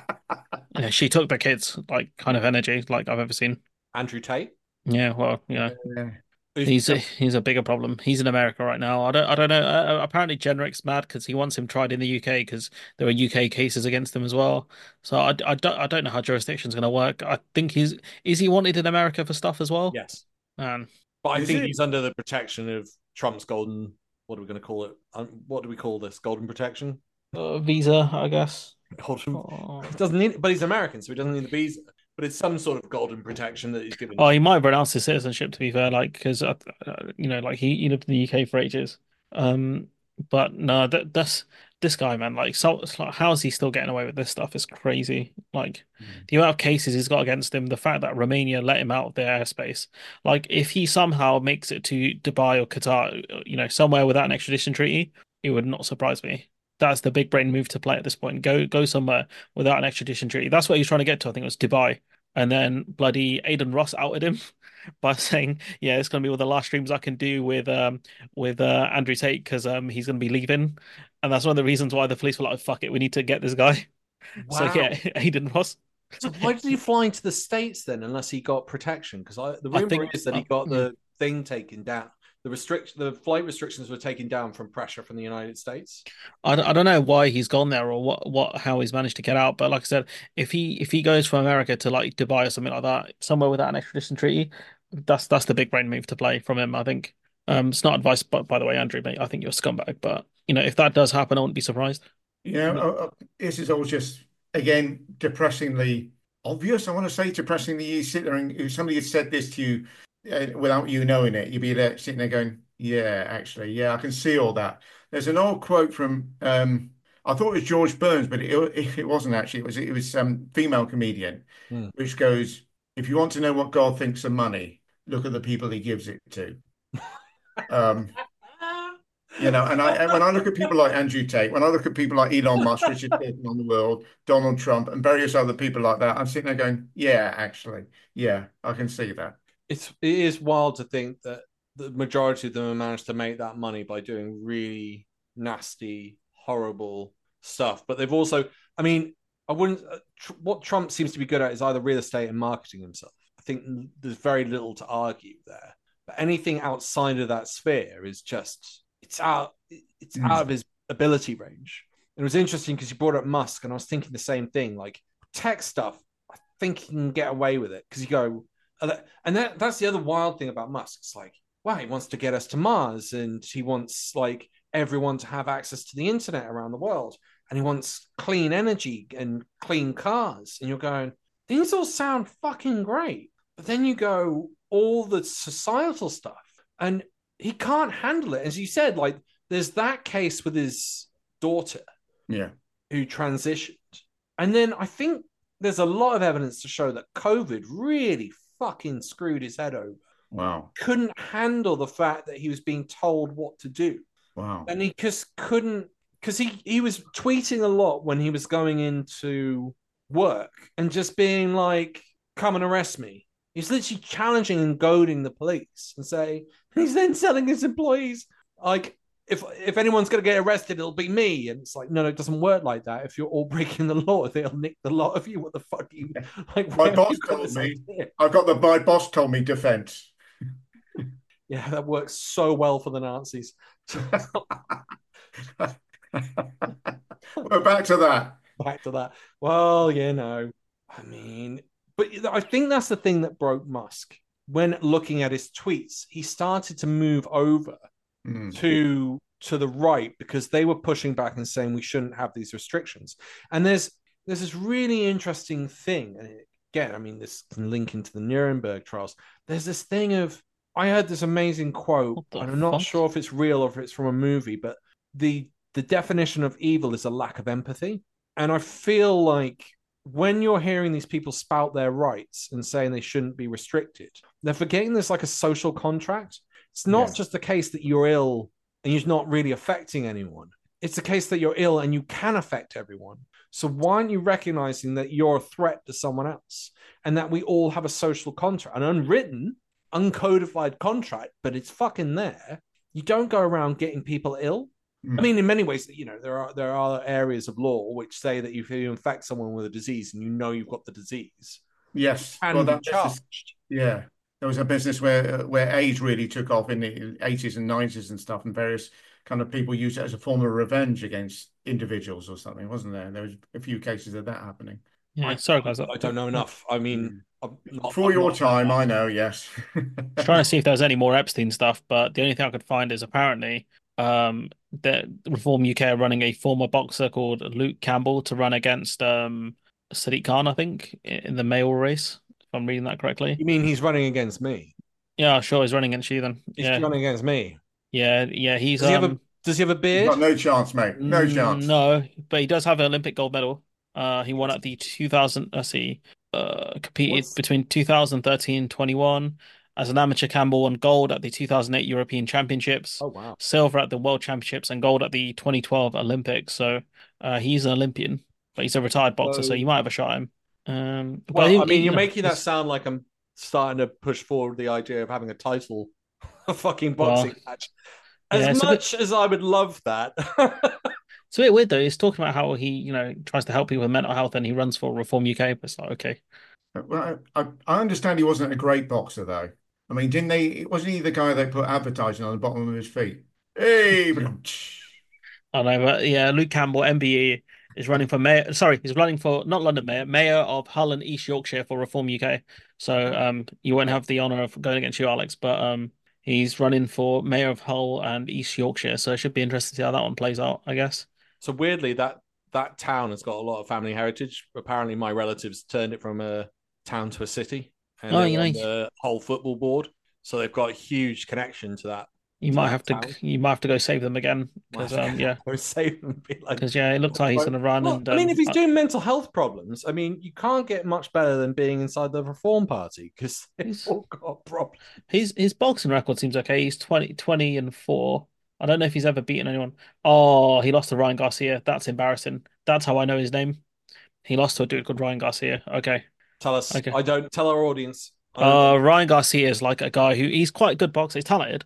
Speaker 5: yeah, she took the kids like kind of energy like I've ever seen.
Speaker 3: Andrew Tate.
Speaker 5: Yeah, well, you know,
Speaker 4: Yeah.
Speaker 5: he's a, he's a bigger problem. He's in America right now. I don't I don't know. Uh, apparently, Jenrick's mad because he wants him tried in the U K because there are U K cases against him as well. So I, I don't I don't know how jurisdiction's going to work. I think he's is he wanted in America for stuff as well?
Speaker 3: Yes.
Speaker 5: Man,
Speaker 3: But I
Speaker 4: Is
Speaker 3: think
Speaker 4: it?
Speaker 3: he's under the protection of Trump's golden. What are we going to call it? Um, what do we call this? Golden protection.
Speaker 5: uh, visa, I guess.
Speaker 3: Golden.
Speaker 5: Oh.
Speaker 3: He doesn't need, but he's American, so he doesn't need the visa. But it's some sort of golden protection that he's given.
Speaker 5: Oh, he might have renounced his citizenship to be fair, like because uh, uh, you know, like he, he lived in the U K for ages. Um, but no, that that's this guy, man. Like, so it's like, how is he still getting away with this stuff? Is crazy. Like the amount of cases he's got against him, the fact that Romania let him out of their airspace. Like, if he somehow makes it to Dubai or Qatar, you know, somewhere without an extradition treaty, it would not surprise me. That's the big brain move to play at this point. Go go somewhere without an extradition treaty. That's what he's trying to get to. I think it was Dubai. And then bloody Aiden Ross outed him by saying, "Yeah, it's going to be one of the last streams I can do with um with uh, Andrew Tate because um he's going to be leaving." And that's one of the reasons why the police were like, "Fuck it, we need to get this guy." So
Speaker 3: Wow.
Speaker 5: yeah, Aiden Ross.
Speaker 3: So why did he fly to the States then, unless he got protection? Because I the
Speaker 5: I
Speaker 3: rumor
Speaker 5: think-
Speaker 3: is that he
Speaker 5: uh,
Speaker 3: got the thing taken down, the restrict the flight restrictions were taken down from pressure from the United States.
Speaker 5: I, I don't know why he's gone there or what, what how he's managed to get out. But like I said, if he if he goes from America to like Dubai or something like that, somewhere without an extradition treaty, that's that's the big brain move to play from him. I think. Um, it's not advice, by, by the way, Andrew, mate. I think you're a scumbag. But you know, if that does happen, I wouldn't be surprised.
Speaker 4: Yeah, uh, uh, this is all just again depressingly obvious. I want to say depressingly. You sit there and if somebody had said this to you uh, without you knowing it, you'd be there sitting there going, "Yeah, actually, yeah, I can see all that." There's an old quote from um, I thought it was George Burns, but it it wasn't actually. It was it was some um, female comedian,
Speaker 3: Hmm.
Speaker 4: which goes, "If you want to know what God thinks of money, look at the people He gives it to." Um, you know, and I and when I look at people like Andrew Tate, when I look at people like Elon Musk, Richard Stallman on the world, Donald Trump, and various other people like that, I'm sitting there going, "Yeah, actually, yeah, I can see that."
Speaker 3: It's it is wild to think that the majority of them have managed to make that money by doing really nasty, horrible stuff. But they've also, I mean, I wouldn't. Uh, tr- what Trump seems to be good at is either real estate and marketing himself. I think there's very little to argue there. But anything outside of that sphere is just it's out it's
Speaker 4: Mm.
Speaker 3: out of his ability range. And it was interesting because you brought up Musk, and I was thinking the same thing. Like tech stuff, I think he can get away with it because you go, and that that's the other wild thing about Musk. It's like, wow, he wants to get us to Mars, and he wants like everyone to have access to the internet around the world, and he wants clean energy and clean cars. And you're going, these all sound fucking great, but then you go all the societal stuff, and he can't handle it. As you said, like there's that case with his daughter
Speaker 4: Yeah.
Speaker 3: who transitioned, and then I think there's a lot of evidence to show that COVID really fucking screwed his head over.
Speaker 4: Wow.
Speaker 3: Couldn't handle the fact that he was being told what to do,
Speaker 4: Wow.
Speaker 3: and he just couldn't, because he he was tweeting a lot when he was going into work and just being like, "Come and arrest me." He's literally challenging and goading the police and say, he's then telling his employees, like, if if anyone's going to get arrested, it'll be me. And it's like, no, no, it doesn't work like that. If you're all breaking the law, they'll nick the lot of you. What the fuck are you? Like,
Speaker 4: My
Speaker 3: where have
Speaker 4: boss
Speaker 3: you got
Speaker 4: told
Speaker 3: this
Speaker 4: me.
Speaker 3: idea?
Speaker 4: I've got the my boss told me defense.
Speaker 3: Yeah, that works so well for the Nazis.
Speaker 4: We're back to that.
Speaker 3: Back to that. Well, you know, I mean, but I think that's the thing that broke Musk. When looking at his tweets, he started to move over
Speaker 4: Mm.
Speaker 3: to to the right because they were pushing back and saying we shouldn't have these restrictions. And there's there's this really interesting thing. And again, I mean, this can link into the Nuremberg trials. There's this thing of I heard this amazing quote, and I'm not
Speaker 5: fuck?
Speaker 3: sure if it's real or if it's from a movie, but the the definition of evil is a lack of empathy. And I feel like when you're hearing these people spout their rights and saying they shouldn't be restricted, they're forgetting there's like a social contract. It's not
Speaker 4: Yeah.
Speaker 3: just the case that you're ill and you're not really affecting anyone. It's the case that you're ill and you can affect everyone. So why aren't you recognizing that you're a threat to someone else and that we all have a social contract, an unwritten, uncodified contract, but it's fucking there. You don't go around getting people ill. I mean, in many ways, you know, there are there are areas of law which say that if you infect someone with a disease and you know you've got the disease,
Speaker 4: Yes.
Speaker 3: and
Speaker 4: Well,
Speaker 3: be
Speaker 4: that business,
Speaker 3: charged.
Speaker 4: yeah. There was a business where uh, where AIDS really took off in the eighties and nineties and stuff, and various kind of people used it as a form of revenge against individuals or something, wasn't there? There was a few cases of that happening.
Speaker 5: Yeah,
Speaker 3: I,
Speaker 5: sorry guys.
Speaker 3: I don't know enough. I mean, I'm not,
Speaker 4: For
Speaker 3: I'm
Speaker 4: your
Speaker 3: not-
Speaker 4: time, I know, yes.
Speaker 5: was trying to see if there was any more Epstein stuff, but the only thing I could find is apparently um, that Reform U K are running a former boxer called Luke Campbell to run against um, Sadiq Khan, I think, i- in the male race, if I'm reading that correctly.
Speaker 3: You mean he's running against me?
Speaker 5: Yeah, sure, he's running against you then.
Speaker 3: He's
Speaker 5: Yeah,
Speaker 3: running against me.
Speaker 5: yeah, yeah. He's
Speaker 3: Does he have
Speaker 5: um,
Speaker 3: a Does he have a
Speaker 4: You've
Speaker 3: beard?
Speaker 4: got no chance, mate. No
Speaker 5: Mm,
Speaker 4: chance.
Speaker 5: No, but he does have an Olympic gold medal. Uh, he won at the two thousand, let's see, uh, competed
Speaker 3: What's-
Speaker 5: between two thousand thirteen and twenty-one. As an amateur, Campbell won gold at the two thousand eight European Championships,
Speaker 3: Oh wow!
Speaker 5: silver at the World Championships, and gold at the twenty twelve Olympics. So uh, he's an Olympian, but he's a retired boxer, so
Speaker 3: So-
Speaker 5: you might have a shot at him. Um, but
Speaker 3: Well,
Speaker 5: he-
Speaker 3: I mean,
Speaker 5: he-
Speaker 3: you're
Speaker 5: you know,
Speaker 3: making that
Speaker 5: he's-
Speaker 3: sound like I'm starting to push forward the idea of having a title, a fucking boxing
Speaker 5: Well,
Speaker 3: match. As
Speaker 5: yeah, it's a
Speaker 3: much as I would love that,
Speaker 5: It's a bit weird though. He's talking about how he, you know, tries to help people with mental health, and he runs for Reform U K. But it's like, okay,
Speaker 4: Well, I, I understand he wasn't a great boxer, though. I mean, didn't they? Wasn't he the guy that put advertising on the bottom of his feet? Hey,
Speaker 5: I know, but yeah, Luke Campbell, M B E, is running for mayor. Sorry, he's running for not London mayor, mayor of Hull and East Yorkshire for Reform U K. So um, you won't have the honour of going against you, Alex, but um, he's running for mayor of Hull and East Yorkshire. So it should be interesting to see how that one plays out, I guess.
Speaker 3: So weirdly, that that town has got a lot of family heritage. Apparently, my relatives turned it from a town to a city, and
Speaker 5: Oh,
Speaker 3: they're
Speaker 5: you
Speaker 3: on
Speaker 5: know.
Speaker 3: the whole football board. So they've got a huge connection to that.
Speaker 5: You
Speaker 3: to
Speaker 5: might
Speaker 3: that
Speaker 5: have to
Speaker 3: town.
Speaker 5: you might have to go save them again
Speaker 3: Might
Speaker 5: because
Speaker 3: have to
Speaker 5: um yeah
Speaker 3: go save them. Be like,
Speaker 5: because yeah it looks like he's going to run
Speaker 3: Well,
Speaker 5: and
Speaker 3: I mean,
Speaker 5: um,
Speaker 3: if he's
Speaker 5: I-
Speaker 3: doing mental health problems, I mean, you can't get much better than being inside the Reform Party because they've all got problems.
Speaker 5: his his boxing record seems okay. He's twenty twenty and four. I don't know if he's ever beaten anyone. Oh, he lost to Ryan Garcia. That's embarrassing. That's how I know his name. He lost to a dude called Ryan Garcia. Okay.
Speaker 3: Tell us.
Speaker 5: Okay.
Speaker 3: I don't tell our audience. I don't
Speaker 5: Uh, Ryan Garcia is like a guy who he's quite a good boxer. He's talented,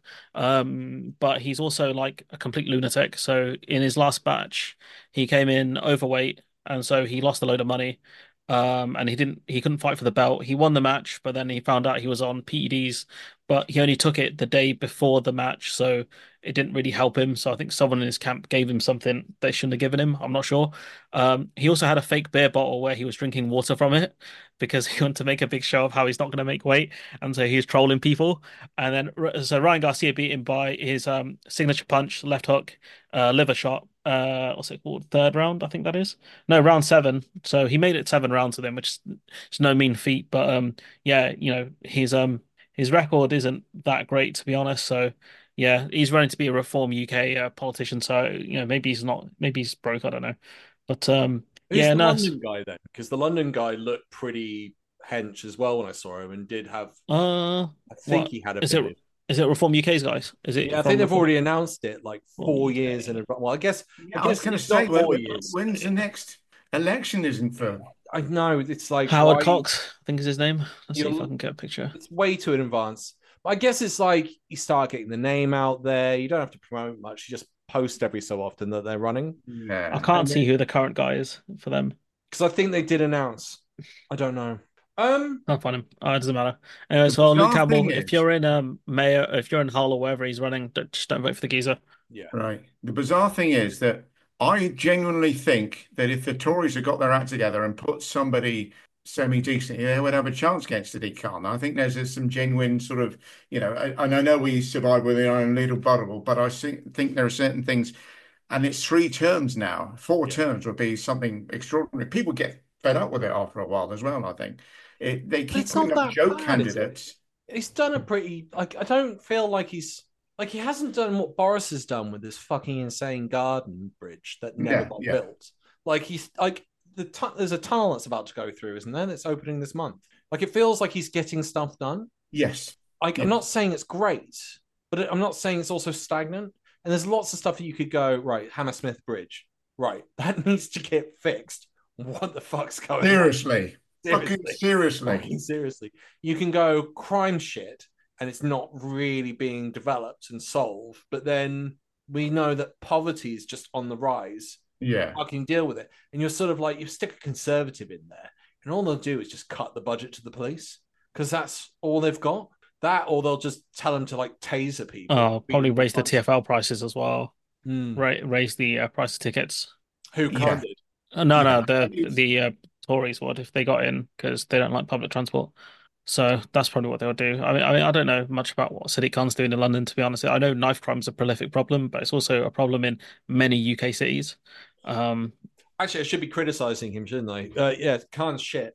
Speaker 5: um, but he's also like a complete lunatic. So in his last batch, he came in overweight, and so he lost a load of money. Um, and he didn't, he couldn't fight for the belt. He won the match, but then he found out he was on P E Ds, but he only took it the day before the match, so it didn't really help him. So I think someone in his camp gave him something they shouldn't have given him. I'm not sure. Um, he also had a fake beer bottle where he was drinking water from it because he wanted to make a big show of how he's not going to make weight, and so he was trolling people. And then so Ryan Garcia beat him by his um signature punch, left hook, uh, liver shot. Uh, what's it called? Third round, I think that is. No, round seven. So he made it seven rounds with him, which is it's no mean feat. But um, yeah, you know, his um his record isn't that great to be honest. So yeah, he's running to be a Reform U K uh, politician. So you know, maybe he's not, maybe he's broke. I don't know. But um,
Speaker 3: Who's
Speaker 5: yeah,
Speaker 3: the
Speaker 5: no.
Speaker 3: London guy then? Because the London guy looked pretty hench as well when I saw him, and did have.
Speaker 5: Uh,
Speaker 3: I think
Speaker 5: what?
Speaker 3: he had a
Speaker 5: Is
Speaker 3: beard.
Speaker 5: it is it Reform U K's guys? Is it?
Speaker 3: Yeah, I
Speaker 5: from
Speaker 3: think they've
Speaker 5: Reform-
Speaker 3: already announced it like four
Speaker 5: Reform
Speaker 3: years in advance. Well, I guess.
Speaker 4: Yeah,
Speaker 3: I
Speaker 4: I was
Speaker 3: guess
Speaker 4: going to
Speaker 3: it's
Speaker 4: say,
Speaker 3: not
Speaker 4: when,
Speaker 3: four
Speaker 4: when-
Speaker 3: years.
Speaker 4: when's the next election? Isn't for?
Speaker 3: I know it's like
Speaker 5: Howard
Speaker 3: why-
Speaker 5: Cox, I think is his name. Let's see if
Speaker 3: You'll-
Speaker 5: I can get a picture.
Speaker 3: It's way too in advance. But I guess it's like you start getting the name out there. You don't have to promote much. You just post every so often that they're running.
Speaker 4: Yeah,
Speaker 5: I can't see who the current guy is for them.
Speaker 3: Because I think they did announce. I don't know. Um,
Speaker 5: I'll find him. Oh, it doesn't matter. Anyway,
Speaker 4: The
Speaker 5: so Luke
Speaker 4: bizarre
Speaker 5: Campbell,
Speaker 4: thing
Speaker 5: if
Speaker 4: is-
Speaker 5: you're in um mayor, if you're in Hull or wherever he's running, don't, just don't vote for the geezer.
Speaker 3: Yeah.
Speaker 4: Right. The bizarre thing is that I genuinely think that if the Tories had got their act together and put somebody semi-decent, they would have a chance against Sadiq Khan. I think there's, there's some genuine sort of, you know, and I know we survive with our own little bubble, but I think, think there are certain things, and it's three terms now. Four yeah. terms would be something extraordinary. People get fed up with it after a while as well, I think. It, they keep
Speaker 3: it's
Speaker 4: putting
Speaker 3: not
Speaker 4: up
Speaker 3: that
Speaker 4: joke
Speaker 3: bad,
Speaker 4: candidates.
Speaker 3: He's done a pretty, like, I don't feel like he's, like, he hasn't done what Boris has done with this fucking insane garden bridge that never
Speaker 4: Yeah,
Speaker 3: got
Speaker 4: yeah.
Speaker 3: built. Like, he's, like, the tu- there's a tunnel that's about to go through, isn't there? That's opening this month. Like, it feels like he's getting stuff done.
Speaker 4: Yes.
Speaker 3: Like,
Speaker 4: Yeah.
Speaker 3: I'm not saying it's great, but I'm not saying it's also stagnant. And there's lots of stuff that you could go, right, Hammersmith Bridge. Right, that needs to get fixed. What the fuck's going on?
Speaker 4: Seriously. Fucking seriously.
Speaker 3: Fucking seriously. You can go crime shit and it's not really being developed and solved, but then we know that poverty is just on the rise.
Speaker 4: Yeah.
Speaker 3: Fucking deal with it. And you're sort of like, you stick a conservative in there, and all they'll do is just cut the budget to the police because that's all they've got. That, or they'll just tell them to like taser people.
Speaker 5: Oh,
Speaker 3: Beat
Speaker 5: probably
Speaker 3: them
Speaker 5: raise the
Speaker 3: up.
Speaker 5: T F L prices as well.
Speaker 3: Mm.
Speaker 5: Right, raise the uh, price of tickets.
Speaker 3: Who
Speaker 4: Yeah.
Speaker 3: can't did?
Speaker 5: Uh, no, no,
Speaker 4: Yeah.
Speaker 5: the the uh, Tories would if they got in because they don't like public transport. So that's probably what they'll do. I mean, I mean, I don't know much about what Sadiq Khan's doing in London, to be honest. I know knife crime is a prolific problem, but it's also a problem in many U K cities. Um,
Speaker 3: Actually, I should be criticizing him, shouldn't I? Uh, yeah, Khan's shit.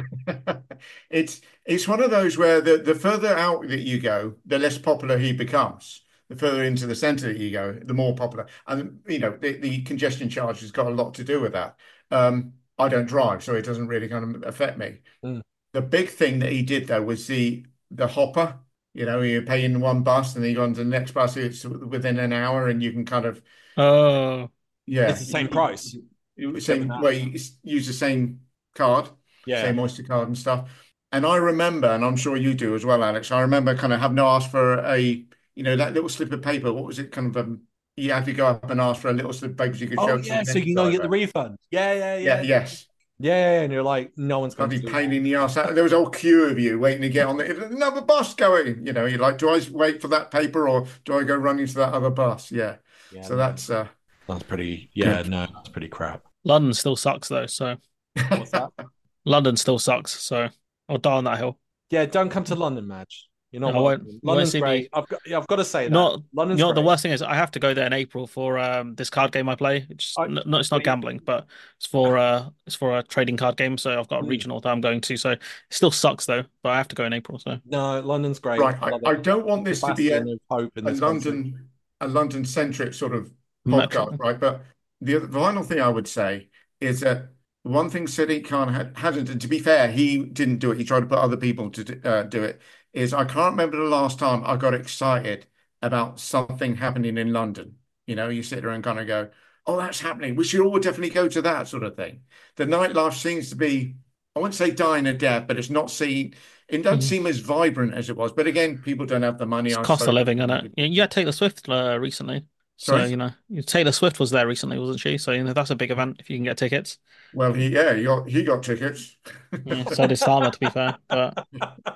Speaker 4: it's it's one of those where the, the further out that you go, the less popular he becomes. The further into the centre that you go, the more popular. And, you know, the, the congestion charge has got a lot to do with that. Um, I don't drive, so it doesn't really kind of affect me.
Speaker 3: Mm.
Speaker 4: The big thing that he did, though, was the the hopper. You know, you pay in one bus and then you go on to the next bus. It's within an hour and you can kind of,
Speaker 5: oh,
Speaker 4: yeah.
Speaker 3: It's the same price.
Speaker 4: Same
Speaker 3: Seven
Speaker 4: way, you use the same card.
Speaker 3: Yeah.
Speaker 4: Same Oyster card and stuff. And I remember, and I'm sure you do as well, Alex, I remember kind of having to ask for a, you know, that little slip of paper. What was it? Kind of, um, you had to go up and ask for a little slip of paper so you could show
Speaker 3: Oh,
Speaker 4: it to
Speaker 3: yeah,
Speaker 4: the
Speaker 3: so
Speaker 4: next
Speaker 3: you can go and get the
Speaker 4: driver.
Speaker 3: refund. Yeah, yeah, yeah.
Speaker 4: Yeah, yes.
Speaker 3: Yeah, yeah, yeah, and you're like, no one's going
Speaker 4: Bloody
Speaker 3: to do
Speaker 4: pain in the ass. There was a whole queue of you waiting to get on the another bus going. You know, you're like, do I wait for that paper or do I go running to that other bus? Yeah.
Speaker 3: Yeah,
Speaker 4: so
Speaker 3: man.
Speaker 4: that's uh,
Speaker 3: that's pretty. Yeah,
Speaker 4: good.
Speaker 3: no, that's pretty crap.
Speaker 5: London still sucks though, so
Speaker 3: What's that?
Speaker 5: London still sucks, so I'll die on that hill.
Speaker 3: Yeah, don't come to London, Madge. You're not
Speaker 5: No, I won't-
Speaker 3: welcome.
Speaker 5: you won't
Speaker 3: London's
Speaker 5: see me-
Speaker 3: great. I've got, yeah, I've got to say that.
Speaker 5: Not
Speaker 3: London's
Speaker 5: you know, the
Speaker 3: great.
Speaker 5: worst thing is I have to go there in April for um this card game I play. It's
Speaker 3: I-
Speaker 5: n- no, it's not gambling, but it's for uh it's for a trading card game. So I've got a
Speaker 3: Mm.
Speaker 5: regional that I'm going to. So it still sucks though, but I have to go in April. So
Speaker 3: No, London's great.
Speaker 4: Right. I,
Speaker 3: love
Speaker 4: I
Speaker 3: it.
Speaker 4: don't want this to be a,
Speaker 3: Bastion of hope in
Speaker 4: a
Speaker 3: this country.
Speaker 4: London a London centric sort of
Speaker 5: Metro.
Speaker 4: podcast, right? But the, the final thing I would say is that one thing Sadiq Khan had, hadn't, and to be fair, he didn't do it. He tried to put other people to do, uh, do it. Is I can't remember the last time I got excited about something happening in London. You know, you sit there and kind of go, "Oh, that's happening. We should all definitely go to that," sort of thing. The nightlife seems to be, I wouldn't say dying a death, but it's not seen. It doesn't
Speaker 5: Mhm.
Speaker 4: seem as vibrant as it was. But again, people don't have the money.
Speaker 5: it's
Speaker 4: I
Speaker 5: cost of
Speaker 4: suppose.
Speaker 5: living, isn't it? You, you had Taylor Swift uh, recently, so
Speaker 4: Sorry?
Speaker 5: you know Taylor Swift was there recently, wasn't she? So you know that's a big event if you can get tickets.
Speaker 4: Well, he yeah, he got he got tickets.
Speaker 5: Yeah, so did Starmer, to be fair, but.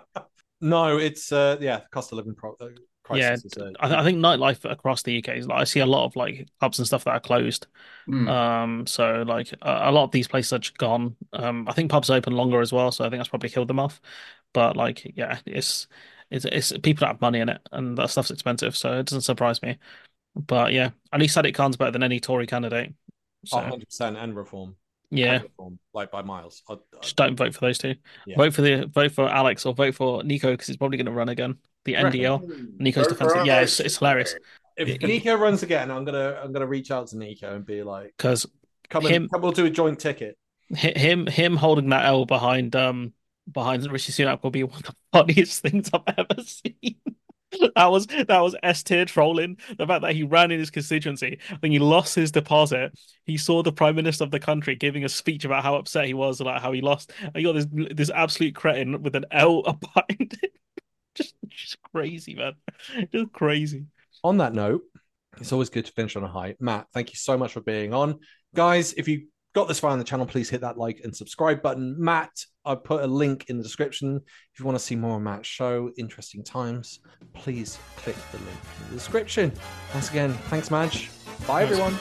Speaker 3: No, it's uh, yeah, cost of living pro- uh,
Speaker 5: Yeah,
Speaker 3: crisis. Is a,
Speaker 5: I, I think nightlife across the U K is like I see a lot of like pubs and stuff that are closed.
Speaker 4: Mm.
Speaker 5: Um, so like a, a lot of these places are just gone. Um, I think pubs open longer as well, so I think that's probably killed them off. But like, yeah, it's it's it's people don't have money in it, and that stuff's expensive, so it doesn't surprise me. But yeah, at least Sadiq Khan's better than any Tory candidate. So
Speaker 3: one hundred percent and reform.
Speaker 5: yeah,
Speaker 3: And reform, like by miles. I, I,
Speaker 5: just don't vote for those two.
Speaker 3: Yeah.
Speaker 5: Vote for the vote for Alex or vote for Nico because he's probably going to run again. The N D L, Nico's
Speaker 4: Vote for
Speaker 5: defensive. Yeah,
Speaker 4: Alex.
Speaker 5: it's it's hilarious
Speaker 3: if Nico runs again, I'm gonna I'm gonna reach out to Nico and be like,
Speaker 5: because
Speaker 3: come
Speaker 5: him
Speaker 3: and come, we'll do a joint ticket.
Speaker 5: hi- him him holding that L behind um behind Rishi Sunak will be one of the funniest things I've ever seen. That was that was S tier trolling. The fact that he ran in his constituency, when he lost his deposit, he saw the prime minister of the country giving a speech about how upset he was about how he lost. And you got this this absolute cretin with an L behind it. Just, just crazy, man. Just crazy.
Speaker 3: On that note, it's always good to finish on a high. Matt, thank you so much for being on. Guys, if you got this far on the channel, please hit that like and subscribe button. Matt, I put a link in the description. If you want to see more of Matt's show, Interesting Times, please click the link in the description. Once again, thanks, Madge. Bye, everyone.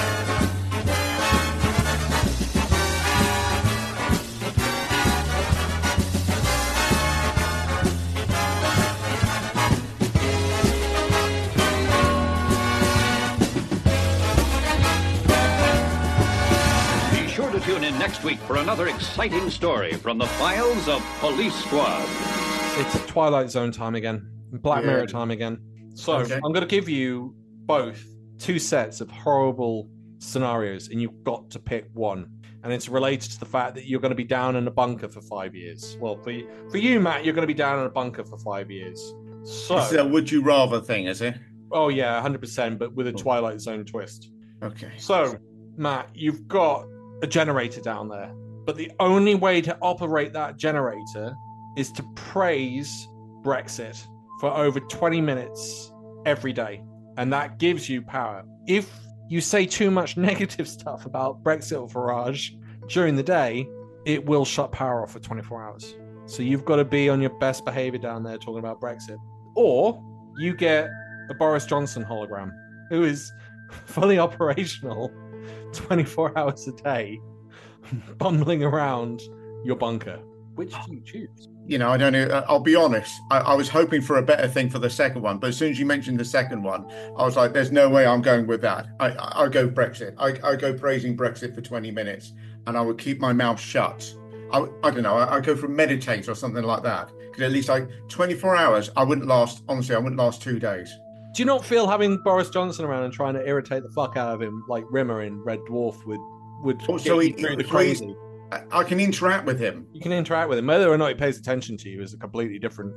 Speaker 1: Be sure to tune in next week for another exciting story from the files of Police Squad.
Speaker 3: It's Twilight Zone time again, Black
Speaker 4: Yeah.
Speaker 3: Mirror time again. So
Speaker 4: Okay.
Speaker 3: I'm going to give you both two sets of horrible scenarios, and you've got to pick one. And it's related to the fact that you're going to be down in a bunker for five years. Well, for you, for you, Matt, you're going to be down in a bunker for five years. So,
Speaker 4: This is a would you rather thing, is it?
Speaker 3: oh yeah, one hundred percent, but with a Twilight Zone twist.
Speaker 4: Okay.
Speaker 3: So, Matt, you've got a generator down there, but the only way to operate that generator is to praise Brexit for over twenty minutes every day. And that gives you power. If you say too much negative stuff about Brexit or Farage during the day, it will shut power off for twenty-four hours. So you've got to be on your best behavior down there talking about Brexit. Or you get a Boris Johnson hologram who is fully operational twenty-four hours a day, bumbling around your bunker. Which do you choose?
Speaker 4: You know, I don't know. I'll be honest. I, I was hoping for a better thing for the second one, but as soon as you mentioned the second one, I was like, "There's no way I'm going with that." I I, I go Brexit. I I go praising Brexit for twenty minutes, and I would keep my mouth shut. I I don't know. I, I go for meditate or something like that, because at least like twenty-four hours, I wouldn't last. Honestly, I wouldn't last two days.
Speaker 3: Do you not feel having Boris Johnson around and trying to irritate the fuck out of him, like Rimmer in Red Dwarf, would would
Speaker 4: Oh,
Speaker 3: get
Speaker 4: so
Speaker 3: you
Speaker 4: he-
Speaker 3: through the
Speaker 4: so
Speaker 3: crazy?
Speaker 4: he's- I, I can interact with him.
Speaker 3: You can interact with him. Whether or not he pays attention to you is a completely different.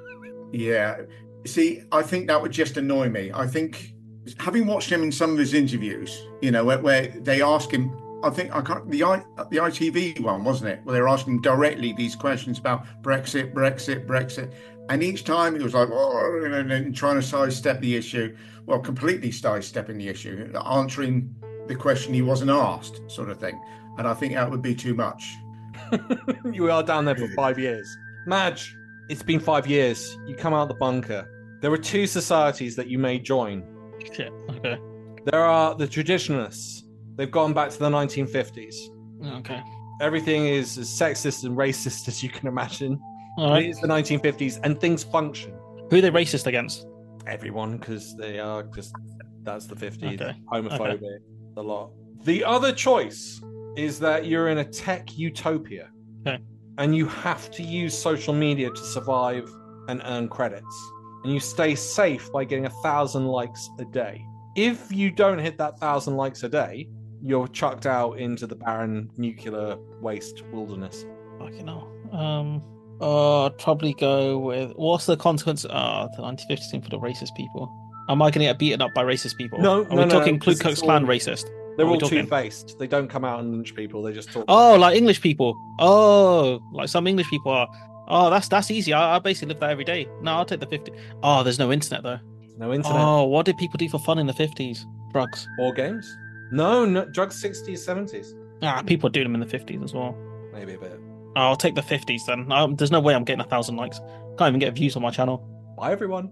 Speaker 4: Yeah. See, I think that would just annoy me. I think having watched him in some of his interviews, you know, where, where they ask him, I think I can't the I the I T V one, wasn't it? Where they were asking him directly these questions about Brexit, Brexit, Brexit. And each time he was like, oh, and, and trying to sidestep the issue. Well, completely sidestepping the issue, answering the question he wasn't asked, sort of thing. and I think that would be too much.
Speaker 3: You are down there for five years. Madge, it's been five years. You come out of the bunker. There are two societies that you may join.
Speaker 5: Shit, okay.
Speaker 3: There are the traditionalists. They've gone back to the nineteen fifties.
Speaker 5: Okay.
Speaker 3: Everything is as sexist and racist as you can imagine.
Speaker 5: All right.
Speaker 3: It is the nineteen fifties, and things function.
Speaker 5: Who are they racist against?
Speaker 3: Everyone, because they are just, that's the fifties.
Speaker 5: Okay.
Speaker 3: Homophobic,
Speaker 5: Okay.
Speaker 3: a lot. The other choice is that you're in a tech utopia.
Speaker 5: Okay.
Speaker 3: And you have to use social media to survive and earn credits. And you stay safe by getting a thousand likes a day. If you don't hit that thousand likes a day, you're chucked out into the barren nuclear waste wilderness.
Speaker 5: Fucking hell. Um, uh, I'd probably go with, what's the consequence? Uh, the nineteen fifties thing for the racist people. Am I going to get beaten up by racist people?
Speaker 3: No,
Speaker 5: Are
Speaker 3: no,
Speaker 5: we
Speaker 3: no,
Speaker 5: talking
Speaker 3: no,
Speaker 5: Ku
Speaker 3: this
Speaker 5: Klux
Speaker 3: is
Speaker 5: Klan
Speaker 3: all-
Speaker 5: racist?
Speaker 3: They're
Speaker 5: Are we
Speaker 3: all
Speaker 5: talking-
Speaker 3: two-faced. They don't come out and lynch people. They just talk.
Speaker 5: Oh, like English people. Oh, like some English people are. Oh, that's that's easy. I, I basically live there every day. No, I'll take the fifty. Oh, there's no internet though.
Speaker 3: No internet.
Speaker 5: Oh, what did people do for fun in the fifties? Drugs.
Speaker 3: War games? No, no, drugs sixties, seventies.
Speaker 5: Ah, people do them in the fifties as well.
Speaker 3: Maybe a bit.
Speaker 5: Oh, I'll take the fifties then. Um, there's no way I'm getting a thousand likes. Can't even get views on my channel.
Speaker 3: Bye, everyone.